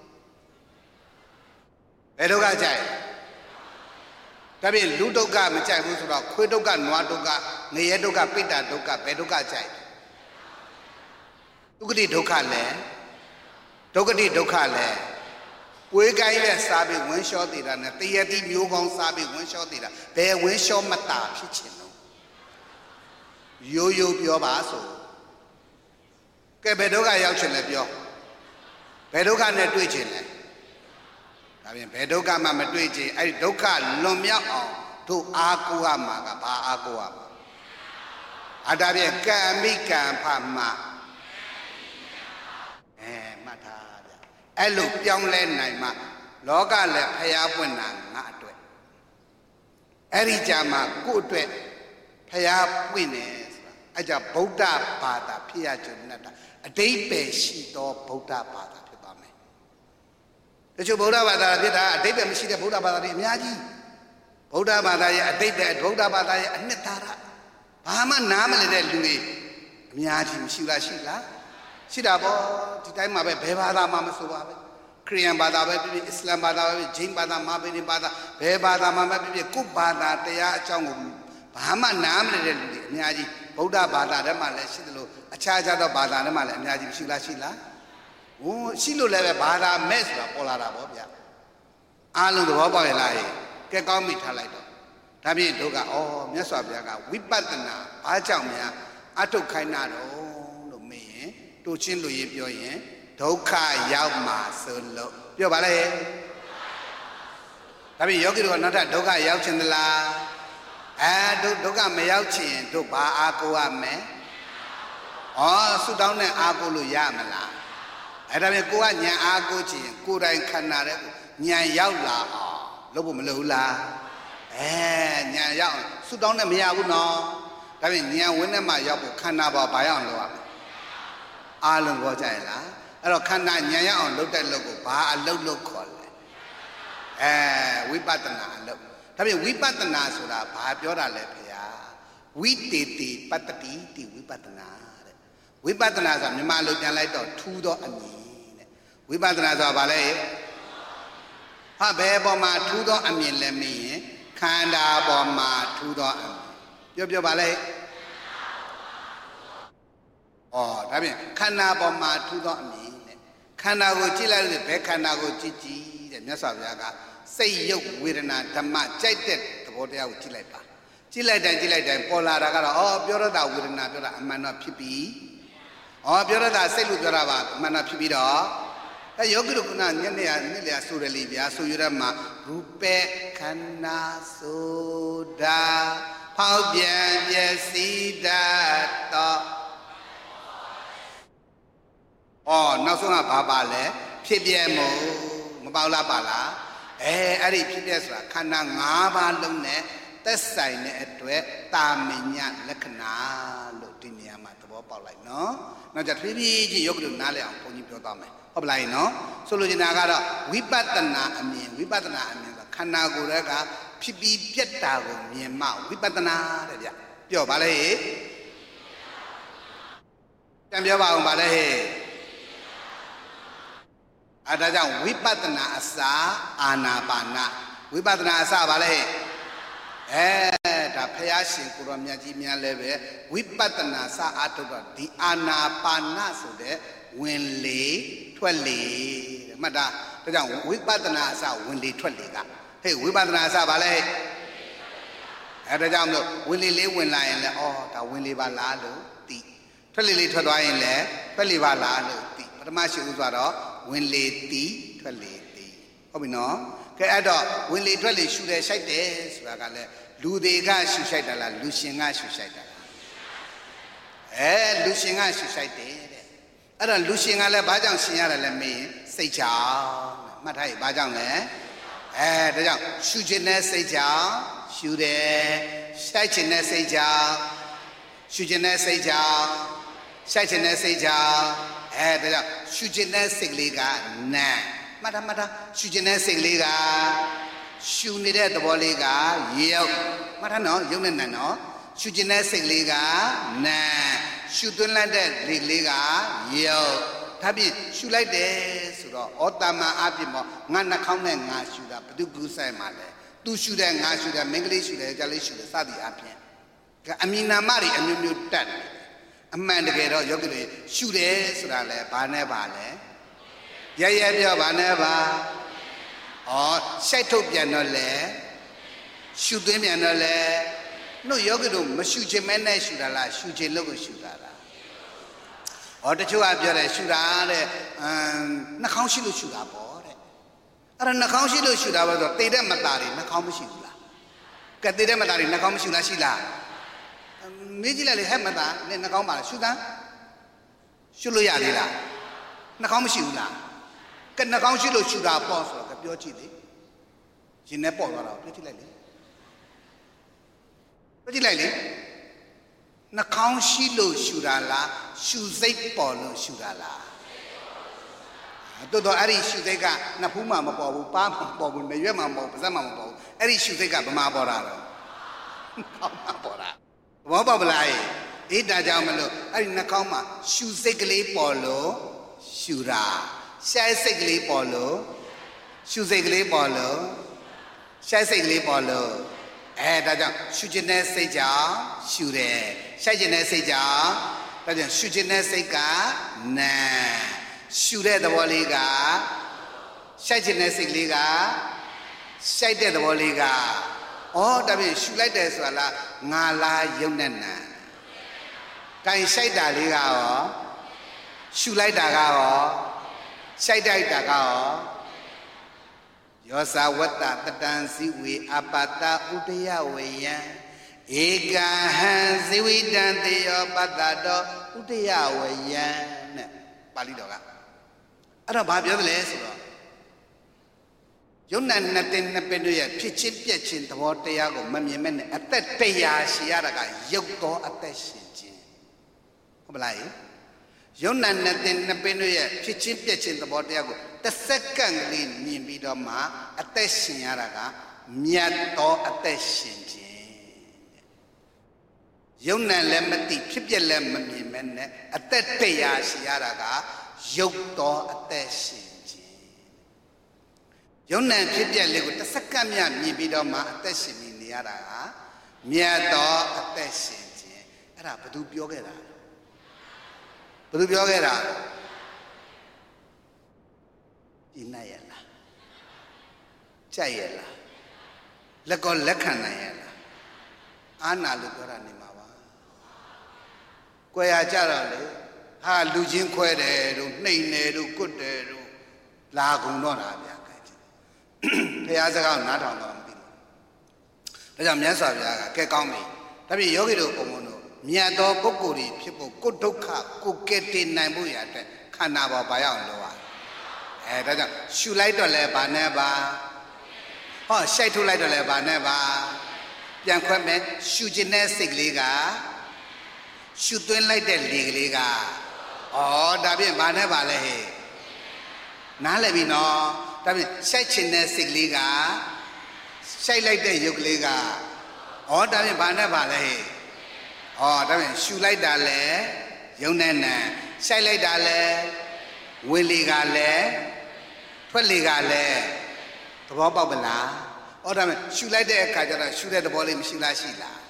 ဘယ်ဒုက္ခကြိုက်ဒါပြင်လူဒုက္ခမကြိုက်ဘူးဆိုတော့ခွေးဒုက္ခနွားဒုက္ခငရဲဒုက္ခပိတ္တဒုက္ခဘယ်ဒုက္ခကြိုက်ဒုက္ခတိဒုက္ခလည်းဒုက္ခတိဒုက္ခလည်းပွေးကိုင်းနဲ့စားပြီးဝင်းလျှောသေးတာနဲ့တရတိမျိုးကောင်းစားပြီးဝင်းလျှောသေးတာဘယ်ဝင်းလျှောမတာဖြစ်ချင်လို့ရိုးပြောပါဆိုကဲဘယ်ဒုက္ခရောက်ချင်လဲပြောဘယ်ဒုက္ခနဲ့တွေ့ချင်လဲဒါပြင်ဘယ်ဒုက္ခမှမတွေ့ချင်အဲ့ဒီဒုက္ခလွန်မြောက်အောင်တို့အားကိုးရမှာကဘာအားကိုးရမှာအတားပြင်ကံမိကံဖမှာမှတ်ထားဗျအဲ့လိုပြောင်းလဲနိုင်မှလောကလည်းဖျားပွင့်တာငါအတွက်အဲ့ဒီကြမှာကိုယ့်အတွက်ဖျားပွင့်တယ်ဆိုတာအဲ့ကြဗုဒ္ဓဘာသာဖြစ်ရကြနဲ့တာအတိတ်ပဲရှိသောဗုဒ္ဓဘာသာဖြစ်သွားမယ်တချို့ဗုဒ္ဓဘာသာဖြစ်တာအတိတ်ပဲမရှိတဲ့ဗုဒ္ဓဘာသာတွေအများကြီးဗုဒ္ဓဘာသာရဲ့အတိတ်ပဲဗုဒ္ဓဘာသာရဲ့အနှစ်သာရဘာမှနားမလည်တဲ့လူတွေအများကြီးမရှိလားရှိလားရှိတာပေါ့ဒီတိုင်းမှာပဲဘယ်ဘာသာမှမဆိုပါပဲခရစ်ယာန်ဘာသာပဲဖြစ်ဖြစ်အစ္စလာမ်ဘာသာပဲဖြစ်ဂျိန်းဘာသာမာဗေဒင်ဘာသာဘယ်ဘာသာမှမဖြစ်ဖြစ်ကိုယ်ဘာသာတရားအကြောင်းကိုဘာမှနားမလည်တဲ့လူတွေအများကြီးဗုဒ္ဓဘာသာထဲမှာလည်းရှိတယ်လို့အခြားသောဘာသာထဲမှာလည်းအများကြီးရှိလားရှိလားဟိုရှိလို့လည်းပဲဘာသာမဲ့ဆိုတာပေါ်လာတာပေါ့ဗျအားလုံးသဘောပေါက်ရလားကဲကောင်းပြီထားလိုက်တော့ဒါဖြင့်တို့ကမြတ်စွာဘုရားကဝိပဿနာဘာကြောင့်များအထုတ်ခိုင်းတာတော့လို့မေးရင်တို့ချင်းလူရေးပြောရင်ဒုက္ခရောက်မှာဆိုလို့ပြောပါလေဒါဖြင့်ယောဂီတို့ကနောက်ထပ်ဒုက္ခရောက်ချင်သလားဒုက္ခမရောက်ချင်တို့ဘာအားကိုးရမလဲဆုတောင်းနဲ့အားကိုးလို့ရမလားဒါဖြင့်ကိုကဉာဏ်အားကိုးချင်ကိုယ်တိုင်ခန္ဓာတဲ့ဉာဏ်ရောက်လာအောင်လုပ်ဖို့မလိုဘူးလားဉာဏ်ရောက်ဆုတောင်းနဲ့မရဘူးနော်ဒါဖြင့်ဉာဏ်ဝင်းထဲမှာရောက်ဖို့ခန္ဓာပေါ်ဘာရောက်အောင်လုပ်ရမလဲအားလုံးပေါ်ကြရလားအဲ့တော့ခန္ဓာဉာဏ်ရောက်အောင်လုပ်တဲ့လုပ်ကိုဘာအလုပ်လို့ခေါ်လဲဝိပဿနာအလုပ်ဒါဖြင့်ဝိပဿနာဆိုတာဘာပြောတာလဲဖေဟာဝိတေတိပတ္တိတိဝိပဿနာတဲ့ဝိပဿနာဆိုတာမြန်မာလိုပြန်လိုက်တော့ထူးသောအမြင်တဲ့ဝိပဿနာဆိုတာဘာလဲဘယ်ပေါ်မှာထူးသောအမြင်လဲမင်းရင်ခန္ဓာပေါ်မှာထူးသောအမြင်ပြောပါလေဒါဖြင့်ခန္ဓာပေါ်မှာထူးသောအမြင်တဲ့ခန္ဓာကိုကြည့်လိုက်လို့ဘယ်ခန္ဓာကိုကြည့်တဲ့မြတ်စွာဘုရားကစိတ်ရုပ်ဝေဒနာဓမ္မကြိုက်တဲ့သဘောတရားကိုကြည့်လိုက်ပါကြည့်လိုက်တိုင်းပေါ်လာတာကတော့ပြောရတာဝေဒနာပြောတာအမှန်တော့ဖြစ်ပြီပြောရတာစိတ်လို့ပြောတာပါအမှန်တော့ဖြစ်ပြီးတော့ယောဂီတို့ကညနေရနေ့လျာဆိုရလေဗျာဆိုရမှာရူပခန္ဓာဆိုတာဖောက်ပြန်ပျက်စီးတတ်တော့နောက်ဆုံးကဘာပါလဲဖြစ်ပြမို့မပေါက်လားပါလားအဲ့ဒီဖြစ်ပြဆိုတာခန္ဓာ၅ပါးလုံးနဲ့သက်ဆိုင်တဲ့အတွက်တာမညလက္ခဏာလို့ဒီနေရာမှာသဘောပေါက်လိုက်နော်နောက်ကြဖြည်းဖြည်းချင်းယောဂီတို့နားလည်အောင်ဘုန်းကြီးပြောသွားမယ်ဟုတ်ပလားနော်ဆိုလိုချင်တာကတော့ဝိပဿနာအမြင်ဆိုတာခန္ဓာကိုယ်ကဖြစ်ပြီးပြတ်တာကိုမြင်မှဝိပဿနာတဲ့ဗျပြောပါလေပြန်ပြောပါအောင်ပါလေဒါကြောင့်ဝိပဿနာအစာအာနာပါနဝိပဿနာအစာပါလေဒဒါဖယားရှင်ကိုရောမြတ်ကြီးများလည်းပဲဝိပဿနာစအားထုတ်တော့ဒီအာနာပါနဆိုတဲ့ဝင်လေထွက်လေတဲ့မှတ်တာဒါကြောင့်ဝိပဿနာအစဝင်လေထွက်လေကဟဲ့ဝိပဿနာအစဘာလဲအဲဒါကြောင့်မလို့ဝင်လေလေးဝင်လာရင်လည်းအော်ဒါဝင်လေပါလားလို့သိထွက်လေလေးထွက်သွားရင်လည်းထွက်လေပါလားလို့သိပထမရှိဦးဆိုတော့ဝင်လေသိထွက်လေသိဟုတ်ပြီနော်ကဲအဲ့တော့ဝင်လေထွက်လေရှူတယ်ရှိုက်တယ်ဆိုတာကလည်းလူတွေကရှူရှိုက်တာလားလူရှင်ကရှူရှိုက်တာလားလူရှင်ကရှူရှိုက်တယ်တဲ့အဲ့တော့လူရှင်ကလည်းဘာကြောင့်ရှင်ရတယ်လဲမေးရင်စိတ်ကြောင့်မှတ်ထားရင်ဘာကြောင့်လဲဒါကြောင့်ရှူခြင်းနဲ့စိတ်ကြောင့်ရှူတယ်ရှိုက်ခြင်းနဲ့စိတ်ကြောင့်ရှူခြင်းနဲ့စိတ်ကြောင့်ရှိုက်ခြင်းနဲ့စိတ်ကြောင့်ဒါကြောင့်ရှူခြင်းနဲ့စိတ်ကလေးကနာမှတ်တာရှူခြင်းနဲ့စိတ်ကလေးကရှူနေတဲ့သဘောလေးကရုပ်မှတ်ထားနော်ရုပ်နဲ့နာနော်ရှူခြင်းနဲ့စိတ်ကလေးကနာရှူသွင်းလိုက်တဲ့လေကလေးကရုပ်ဒါဖြင့်ရှူလိုက်တယ်ဆိုတော့ဩတမန်အပြစ်မောငါနှာခေါင်းနဲ့ငါရှူတာဘယ်သူကူးဆိုင်မှာလဲသူရှူတယ်ငါရှူတယ်မင်္ဂလိရှူတယ်ကြလေးရှူတယ်စသည်အပြင်အမည်နာမတွေအမျိုးမျိုးတတ်တယ်အမှန်တကယ်တော့ယောဂီတွေရှူတယ်ဆိုတာလဲဘာနဲ့ပါလဲရရပြောဘာနဲ့ပါရှိုက်ထုတ်ပြန်တော့လဲရှူသွင်းပြန်တော့လဲနှုတ်ယောဂီတို့မရှူခြင်းမဲနဲ့ရှူတာလားရှူခြင်းလို့ကိုရှူတာလားတချို့ကပြောတယ်ရှူတာတဲ့နှာခေါင်းရှိလို့ရှူတာပေါ့တဲ့အဲ့ဒါနှာခေါင်းရှိလို့ရှူတာပေါ့ဆိုတေတဲ့မသားတွေနှာခေါင်းမရှိဘူးလားကဲတေတဲ့မသားတွေနှာခေါင်းမရှိလားရှိလားမေးကြည့်လိုက်လေဟဲ့မသားနဲ့နှာခေါင်းပါလားရှူတာရှူလို့ရသေးလားနှာခေါင်းမရှိဘူးလားကဲနှာခေါင်းရှိလို့ရှူတာပေါ့ဆိုတော့ပြောကြည့်လေရင်နဲ့ပေါ့သွားတော့ပြောကြည့်လိုက်လေပြောကြည့်လိုက်လေနှာခေါင်းရှိလို့ရှူတာလားရှူစိတ်ပေါ်လို့ရှူတာလားတော်အဲ့ဒီရှူစိတ်ကနှစ်ဖူးမှမပေါ်ဘူးပါးမှမပေါ်ဘူးနေရွက်မှမပေါ်ဘူးပါးစပ်မှမပေါ်ဘူးအဲ့ဒီရှူစိတ်ကဘမှာပေါ်တာတော့ခေါင်းမှပေါ်တာဘောပေါက်ပလားအေးဒါကြောင့်မလို့အဲ့ဒီနှာခေါင်းမှာရှူစိတ်ကလေးပေါ်လို့ရှူတာရှိုက်စိတ်ကလေးပေါ်လို့ရှူစိတ်ကလေးပေါ်လို့ရှိုက်စိတ်ကလေးပေါ်လို့ဒါကြောင့်ရှူခြင်းနဲ့စိတ်ကြောင့်ရှူတယ်ရှိုက်ခြင်းနဲ့စိတ်ကြောင့်ဒါကြောင့်ရှူခြင်းနဲ့စိတ်ကနာရှူတဲ့သဘောလေးကရှိုက်ခြင်းနဲ့စိတ်လေးကရှိုက်တဲ့သဘောလေးကဒါဖြင့်ရှူလိုက်တယ်ဆိုတာလားငါလားယုံနဲ့နာကိုင်ရှိုက်တာလေးကရောရှူလိုက်တာကရောရှိုက်တိုက်တာကရောယောဇဝတ္တတတံဇိဝေအပတဥဒယဝေယံဧကဟံဇိဝိတံတေယောပတ္တတောဥဒယဝေယံနဲ့ပါဠိတော်ကအဲ့တော့ဘာပြောသလဲဆိုတော့ယုံနာနှစ်တင်နှစ်ပင်တို့ရဲ့ဖြစ်ချင်းပြက်ချင်းသဘောတရားကိုမမြင်မဲ့နဲ့အသက်တရားရှိရတာကရုပ်တော်အသက်ရှင်ခြင်းဟုတ်ပလားယုံနာနှစ်တင်နှစ်ပင်တို့ရဲ့ဖြစ်ချင်းပြက်ချင်းသဘောတရားကိုတစ်စက္ကန့်ကလေးမြင်ပြီးတော့မှအသက်ရှင်ရတာကမြတ်တော်အသက်ရှင်ခြင်းယုံနာလည်းမသိဖြစ်ပြက်လည်းမမြင်မဲ့နဲ့အသက်တရားရှိရတာကရုပ်တော်အသက်ရှင်ခြင်းယုံနာဖြစ်ပြက်လေးကိုတစ်စက္ကန့်မြမြင်ပြီးတော့မှအသက်ရှင်နေရတာကမြတ်တော်အသက်ရှင်ခြင်းအဲ့ဒါဘယ်သူပြောခဲ့တာဘယ်သူပြောခဲ့တာဒီနိုင်ရလားကြိုက်ရလားလက်ကောလက်ခံနိုင်ရလားအာနာလို့ပြောတာနေမှာပါကွယ်ရကြတော့လေဟာလူချင်းခွဲတယ်တို့နှိမ်တယ်တို့ကွတ်တယ်တို့လာကုန်တော့တာဗျာကြိုက်တယ်ဘုရားစကားနားထောင်တော့မသိဘူးဒါကြောင့်မြတ်စွာဘုရားကကဲကောင်းပြီဒါပြင်ယောဂီတို့ဘုံဘုံတို့မြတ်သောပုဂ္ဂိုလ်တွေဖြစ်ဖို့ကိုယ်ဒုက္ခကိုကယ်တင်နိုင်ဖို့ရတဲ့ခန္ဓာပေါ်ဘာရောက်လို့ပါဒါကြောင့်ရှူလိုက်တော့လဲဘာနဲ့ပါရှိုက်ထုတ်လိုက်တော့လဲဘာနဲ့ပါပြန်ခွဲမယ်ရှူခြင်းနဲ့စိတ်ကလေးကရှူသွင်းလိုက်တဲ့လေကလေးကဒါဖြင့်ဘာနဲ့ပါလဲဟဲ့နားလည်ပြီနော်ဒါဖြင့်ရှိုက်ခြင်းနဲ့စိတ်ကလေးကရှိုက်လိုက်တဲ့ရုပ်ကလေးကဒါဖြင့်ဘာနဲ့ပါလဲဟဲ့ဒါဖြင့်ရှူလိုက်တာလဲယုံနဲ့နံရှိုက်လိုက်တာလဲဝင်လေကလည်းထွက်လေကလည်းသဘောပေါက်ပလားဒါဖြင့်ရှူလိုက်တဲ့အခါကျတော့ရှူတဲ့သဘောလေးမရှိလားရှိလား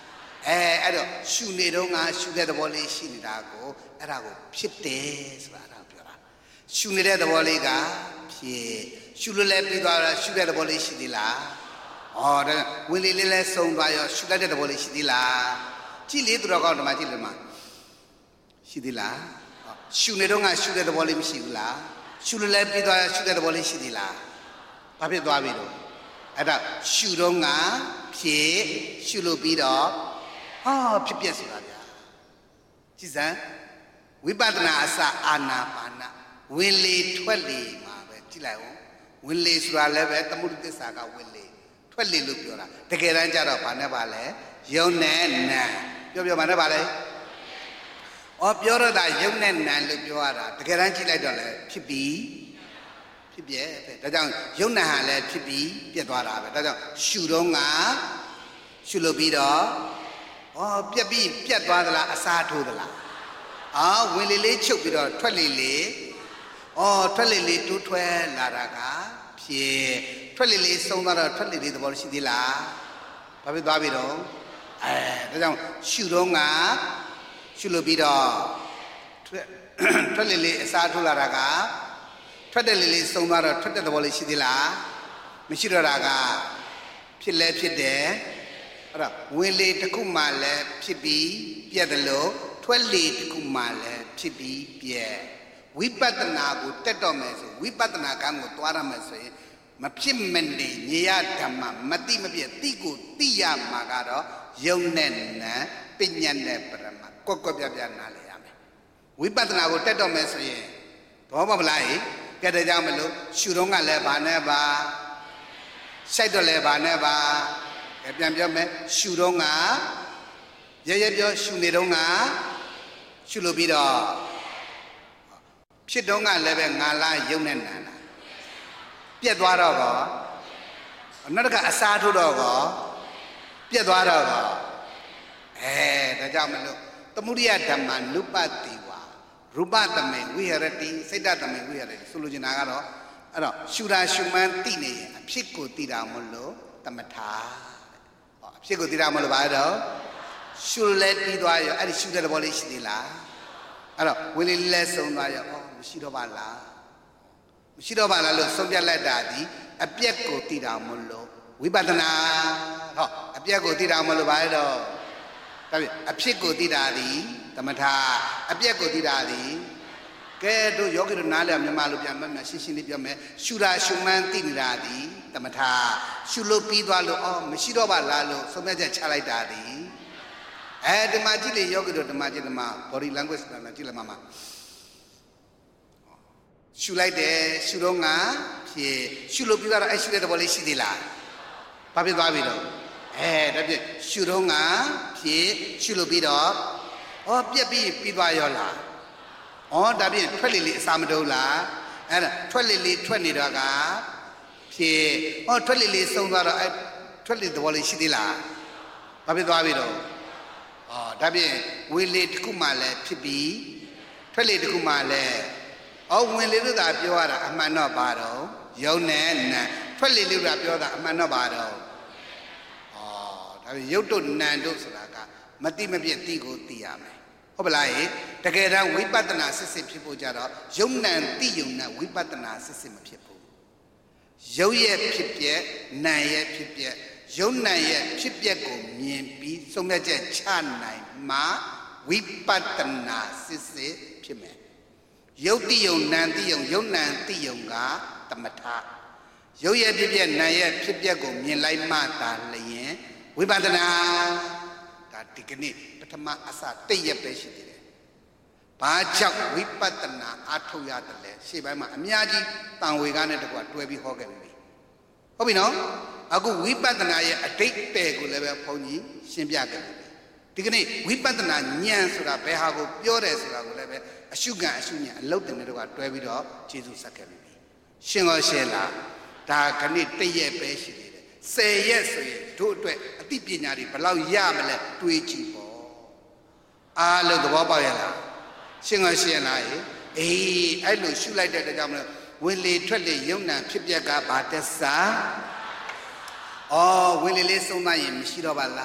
အဲ့တော့ရှုနေတော့ငါရှုတဲ့သဘောလေးရှိနေတာကိုအဲ့ဒါကိုဖြစ်တယ်ဆိုတာပြောတာရှုနေတဲ့သဘောလေးကဖြစ်ရှုလို့လည်းပြီးသွားတာရှုတဲ့သဘောလေးရှိသေးလားဒါဝင်လေလေးလဲစုံသွားရောရှုတတ်တဲ့သဘောလေးရှိသေးလားကြည့်လေသူတော်ကောင်းဓမ္မကြည့်လို့မှာရှိသေးလားရှုနေတော့ငါရှုတဲ့သဘောလေးမရှိဘူးလားရှုလို့လည်းပြီးသွားရှုတဲ့သဘောလေးရှိသေးလားဘာဖြစ်သွားပြီတော့အဲ့ဒါရှုတော့ငါဖြစ်ရှုလို့ပြီးတော့ဖြစ်ပြဆိုတာဗျာကြည်စမ်းဝိပဿနာအစအာနာပါနဝင်လေထွက်လေမှာပဲကြည့်လိုက်အောင်ဝင်လေဆိုတာလည်းပဲသမုဒိသစ္စာကဝင်လေထွက်လေလို့ပြောတာတကယ်တမ်းကျတော့ဘာနဲ့ပါလဲယုံနဲ့နာပြောဘာနဲ့ပါလဲပြောတော့တာယုံနဲ့နာလို့ပြောရတာတကယ်တမ်းကြည့်လိုက်တော့လည်းဖြစ်ပြီးဖြစ်ပြဲပဲဒါကြောင့်ယုံနာဟာလည်းဖြစ်ပြီးပြက်သွားတာပဲဒါကြောင့်ရှုတော့ငါရှုလို့ပြီးတော့ပြက်ပြီးပြက်သွားသလားအစားထိုးသလားဝင်လေလေးချုပ်ပြီးတော့ထွက်လေလေထွက်လေလေးတိုးထွက်လာတာကဖြစ်ထွက်လေလေးဆုံးသွားတော့ထွက်လေလေးသဘောရှိသေးလားဘာဖြစ်သွားပြီတော့ဒါကြောင့်ရှုတော့ငါရှုလို့ပြီးတော့ထွက်လေလေးအစားထိုးလာတာကထွက်တဲ့လေလေးဆုံးသွားတော့ထွက်တဲ့သဘောလေးရှိသေးလားမရှိတော့တာကဖြစ်လဲဖြစ်တယ်အဲ့တော့ဝင်လေတစ်ခုမှလည်းဖြစ်ပြီးပြက်တယ်လို့ထွက်လေတစ်ခုမှလည်းဖြစ်ပြီးပြက်ဝိပဿနာကိုတက်တော့မယ်ဆိုဝိပဿနာကံကိုသွားရမယ်ဆိုရင်မဖြစ်မနေညရဓမ္မမတိမပြည့်တိကိုတိရမှာကတော့ယုံနဲ့နံပညာနဲ့ပရမကွက်ကွက်ပြပြနားလည်ရမယ်ဝိပဿနာကိုတက်တော့မယ်ဆိုရင်ဘောမလားဟိကဲတဲ့ကြောင့်မလို့ရှုတော့ကလည်းဘာနဲ့ပါစိုက်တော့လည်းဘာနဲ့ပါပြန်ပြောမယ်ရှုတော့ကရပြောရှုနေတော့ကရှုလို့ပြီးတော့ဖြစ်တော့ကလည်းပဲငါလားယုံနဲ့နံလားပြက်သွားတော့ကောနောက်တစ်ခါအစားထိုးတော့ကောပြက်သွားတော့ကောဒါကြောင့်မလို့သမုဒိယဓမ္မနုပတိဝါရူပသမေဝိဟရတိစိတ်တသမေဝိဟရတိဆိုလိုချင်တာကတော့အဲ့တော့ရှုတာရှုမှန်းသိနေရင်အဖြစ်ကိုသိတာမလို့သမထာအဖြစ်ကိုသိတာမလို့ပါတော့ရှုလဲပြီးသွားရောအဲ့ဒီရှုတဲ့သဘောလေးရှိသေးလားအဲ့တော့ဝိလေလဲဆုံးသွားရောမရှိတော့ပါလားမရှိတော့ပါလားလို့ဆုံးဖြတ်လိုက်တာဒီအပြက်ကိုသိတာမလို့ဝိပဿနာအပြက်ကိုသိတာမလို့ပါတော့ဒါပြအဖြစ်ကိုသိတာဒီသမထအပြက်ကိုသိတာဒီကဲတို့ယောဂီတို့နားလည်မြန်မာလိုပြန်မှရှင်းရှင်းလေးပြောမယ်ရှုတာရှုမှန်းသိနေတာဒီသမထရှုလို့ပြီးသွားလို့မရှိတော့ပါလားလို့ဆုံးဖြတ်ချက်ချလိုက်တာဒီဓမ္မကြည့်လေယောဂီတို့ဓမ္မကြည့်ဓမ္မ body language နဲ့ကြည့်လိုက်မှာရှုလိုက်တယ်ရှုတော့ငါဖြစ်ရှုလို့ပြီးတော့ရှုတဲ့သဘောလေးရှိသေးလားဘာဖြစ်သွားပြီတော့ဒါပြည့်ရှုတော့ငါဖြစ်ရှုလို့ပြီးတော့ပြက်ပြီးသွားရောလားဒါပြည့်ထွက်လေအစာမတုံးလားအဲ့ဒါထွက်လေထွက်နေတော့ကဖြစ်ထွက်လေဆုံးသွားတော့ထွက်လေသဘောလေးရှိသေးလားဘာဖြစ်သွားပြီတော့ဒါပြည့်ဝေလေတစ်ခုမှလည်းဖြစ်ပြီးထွက်လေတစ်ခုမှလည်းဝင်လေလို့သာပြောရတာအမှန်တော့ပါတော့ယုံနဲ့နံထွက်လေလို့သာပြောတာအမှန်တော့ပါတော့ဒါပေရုပ်တို့နံတို့ဆိုတာကမတိမပြည့်တိကိုသိရမယ်ဟုတ်ပလားတကယ်တမ်းဝိပဿနာစစ်စစ်ဖြစ်ဖို့ကြတော့ယုံနံတိယုံနဲ့ဝိပဿနာစစ်စစ်မဖြစ်ဘူးယုံရဲ့ဖြစ်ပျက်နံရဲ့ဖြစ်ပျက်ယုံနံရဲ့ဖြစ်ပျက်ကိုမြင်ပြီးဆုံးဖြတ်ချက်ချနိုင်မှဝိပဿနာစစ်စစ်ဖြစ်မယ်ယုတ်တိယုံနံတိယုံယုံနံတိယုံကသမထယုတ်ရဲ့ဖြစ်ပျက်နံရဲ့ဖြစ်ပျက်ကိုမြင်လိုက်မှသာလျင်ဝိပဿနာဒါဒီကနေ့ပထမအစတည့်ရက်ပဲရှိသေးတယ်။ဘာကြောင့်ဝိပဿနာအားထုတ်ရတယ်လဲရှေ့ပိုင်းမှာအများကြီးတန်ဝေကားနဲ့တကွာတွဲပြီးဟောခဲ့ပြီ။ဟုတ်ပြီနော်။အခုဝိပဿနာရဲ့အတိတ်ပဲကိုလည်းပဲဘုန်းကြီးရှင်းပြခဲ့ပြီ။ဒီကနေ့ဝိပဿနာဉာဏ်ဆိုတာဘယ်ဟာကိုပြောတယ်ဆိုတာကိုလည်းပဲအရှုခံအရှုဉာဏ်အလုတ်တင်တဲ့တကွာတွဲပြီးတော့ကျေးဇူးဆက်ခဲ့ပြီ။ရှင်းရောရှင်းလား။ဒါခဏတည့်ရက်ပဲရှိသေးတယ်။10ရက်ဆိုရင်တို့အတွက်အသိပညာတွေဘယ်လောက်ရမလဲတွေးကြည့်ပေါ့အားလုံးသဘောပေါက်ရလားရှင်းရှင်းလားအဲ့လိုရှုလိုက်တဲ့တကြောင်မလို့ဝင်လေထွက်လေယုံနံဖြစ်ပျက်ကဘာတက်စာဝင်လေလေးဆုံးသွားရင်မရှိတော့ပါလား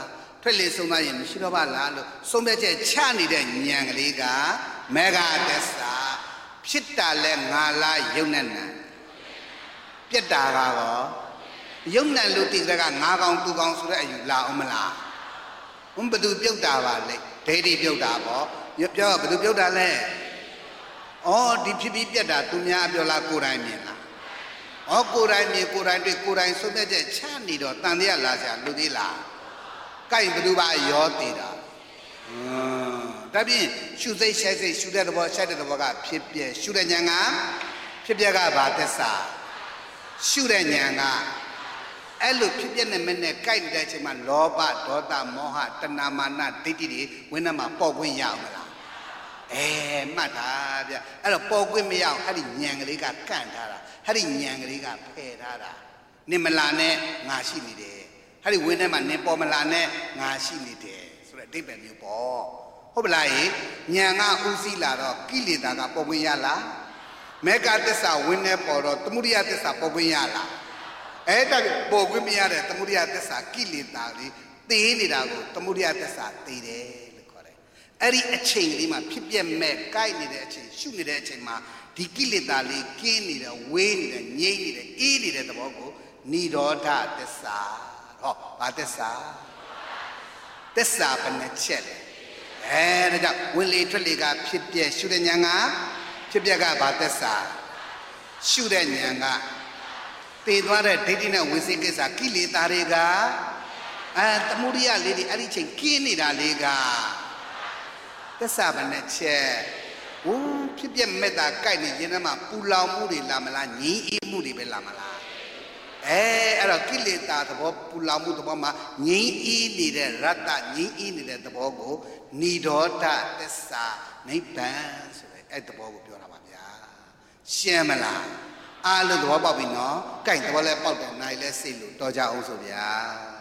ထွက်လေဆုံးသွားရင်မရှိတော့ပါလားလို့ဆုံးဖြတ်ချက်ချနေတဲ့ဉာဏ်ကလေးကမေဃသစ္စာဖြစ်တာလဲငါလားယုံနဲ့နာပြက်တာကတော့ယုံနဲ့လို့တိတဲ့ကငါကောင်သူကောင်ဆိုတဲ့အယူလာအောင်မလားဘယ်သူပြုတ်တာပါလဲဒိဋ္ဌိပြုတ်တာပေါ့ပြောဘယ်သူပြုတ်တာလဲဩဒီဖြစ်ပြီးပြက်တာသူများပြောလားကိုယ်တိုင်မြင်လားဩကိုယ်တိုင်မြင်ကိုယ်တိုင်တွေ့ကိုယ်တိုင်ဆုံးဖြတ်ချက်ချနေတော့တန်တရားလာစရာလူသေးလားကိုင်ဘယ်သူပါရောသေးတာဒါဖြင့်ရှုစိတ်ရှိုက်စိတ်ရှုတဲ့သဘောရှိုက်တဲ့သဘောကဖြစ်ပြရှုတဲ့ဉာဏ်ကဖြစ်ပြကဘာသစ္စာရှုတဲ့ဉာဏ်ကအဲ့လိုဖြစ်ပြနဲ့မဲ့နဲ့ကိုက်တဲ့အချိန်မှာလောဘဒေါသမောဟတဏမာနဒိဋ္ဌိတွေဝိနမှာပေါ်ခွင့်ရအောင်မလားမှတ်တာဗျအဲ့တော့ပေါ်ခွင့်မရအောင်အဲ့ဒီဉာဏ်ကလေးကကန့်ထားတာအဲ့ဒီဉာဏ်ကလေးကဖယ်ထားတာနင်မလာနဲ့ငါရှိနေတယ်အဲ့ဒီဝိနမှာနင်ပေါ်မလာနဲ့ငါရှိနေတယ်ဆိုတဲ့အဓိပ္ပာယ်မျိုးပေါ့ဟုတ်ပလားဉာဏ်ကဥစည်းလာတော့ကိလေသာကပေါ်ခွင့်ရလားမေဃသစ္စာဝိနပေါ်တော့သမုဒိယသစ္စာပေါ်ခွင့်ရလားအဲ့ဒါပေါ်ခွင့်မရတဲ့သမုဒိယသစ္စာကိလေသာလေးသေနေတာကိုသမုဒိယသစ္စာသေတယ်လို့ခေါ်တယ်အဲ့ဒီအချိန်လေးမှာဖြစ်ပြမဲ့ကိုက်နေတဲ့အချိန်ရှုနေတဲ့အချိန်မှာဒီကိလေသာလေးကင်းနေတယ်ဝေးနေတယ်ငြိမ့်နေတယ်အေးနေတဲ့သဘောကိုនិရောဓသစ္စာဟောဘာသစ္စာသစ္စာဘယ်နှချက်လဲဒါကြောင့်ဝင်လေထွက်လေကဖြစ်ပြရှုတဲ့ဉာဏ်ကဖြစ်ပြကဘာသစ္စာရှုတဲ့ဉာဏ်ကသေသွားတဲ့ဒိဋ္ဌိနဲ့ဝိသိကိစ္စကိလေသာတွေကသမုဒိယလေးတွေအဲ့ဒီချိန်ကင်းနေတာလေးကသစ္စာဘယ်နှချက်ဖြစ်ပြမဲ့တာကြိုက်နေရင်တော့ပူလောင်မှုတွေလာမလားငြိမ်းအေးမှုတွေပဲလာမလားအဲ့တော့ကိလေသာသဘောပူလောင်မှုသဘောမှာငြိမ်းအေးနေတဲ့ရတ္တငြိမ်းအေးနေတဲ့သဘောကိုនិရောဓသစ္စာနိဗ္ဗာန်ဆိုတဲ့အဲ့သဘောကိုပြောတာပါဗျာရှင်းမလားအားလုံးသဘောပေါက်ပြီနော်ကြိုက်သဘောလဲပေါက်တယ်နိုင်လဲစိတ်လို့တော်ကြအောင်ဆိုဗျာ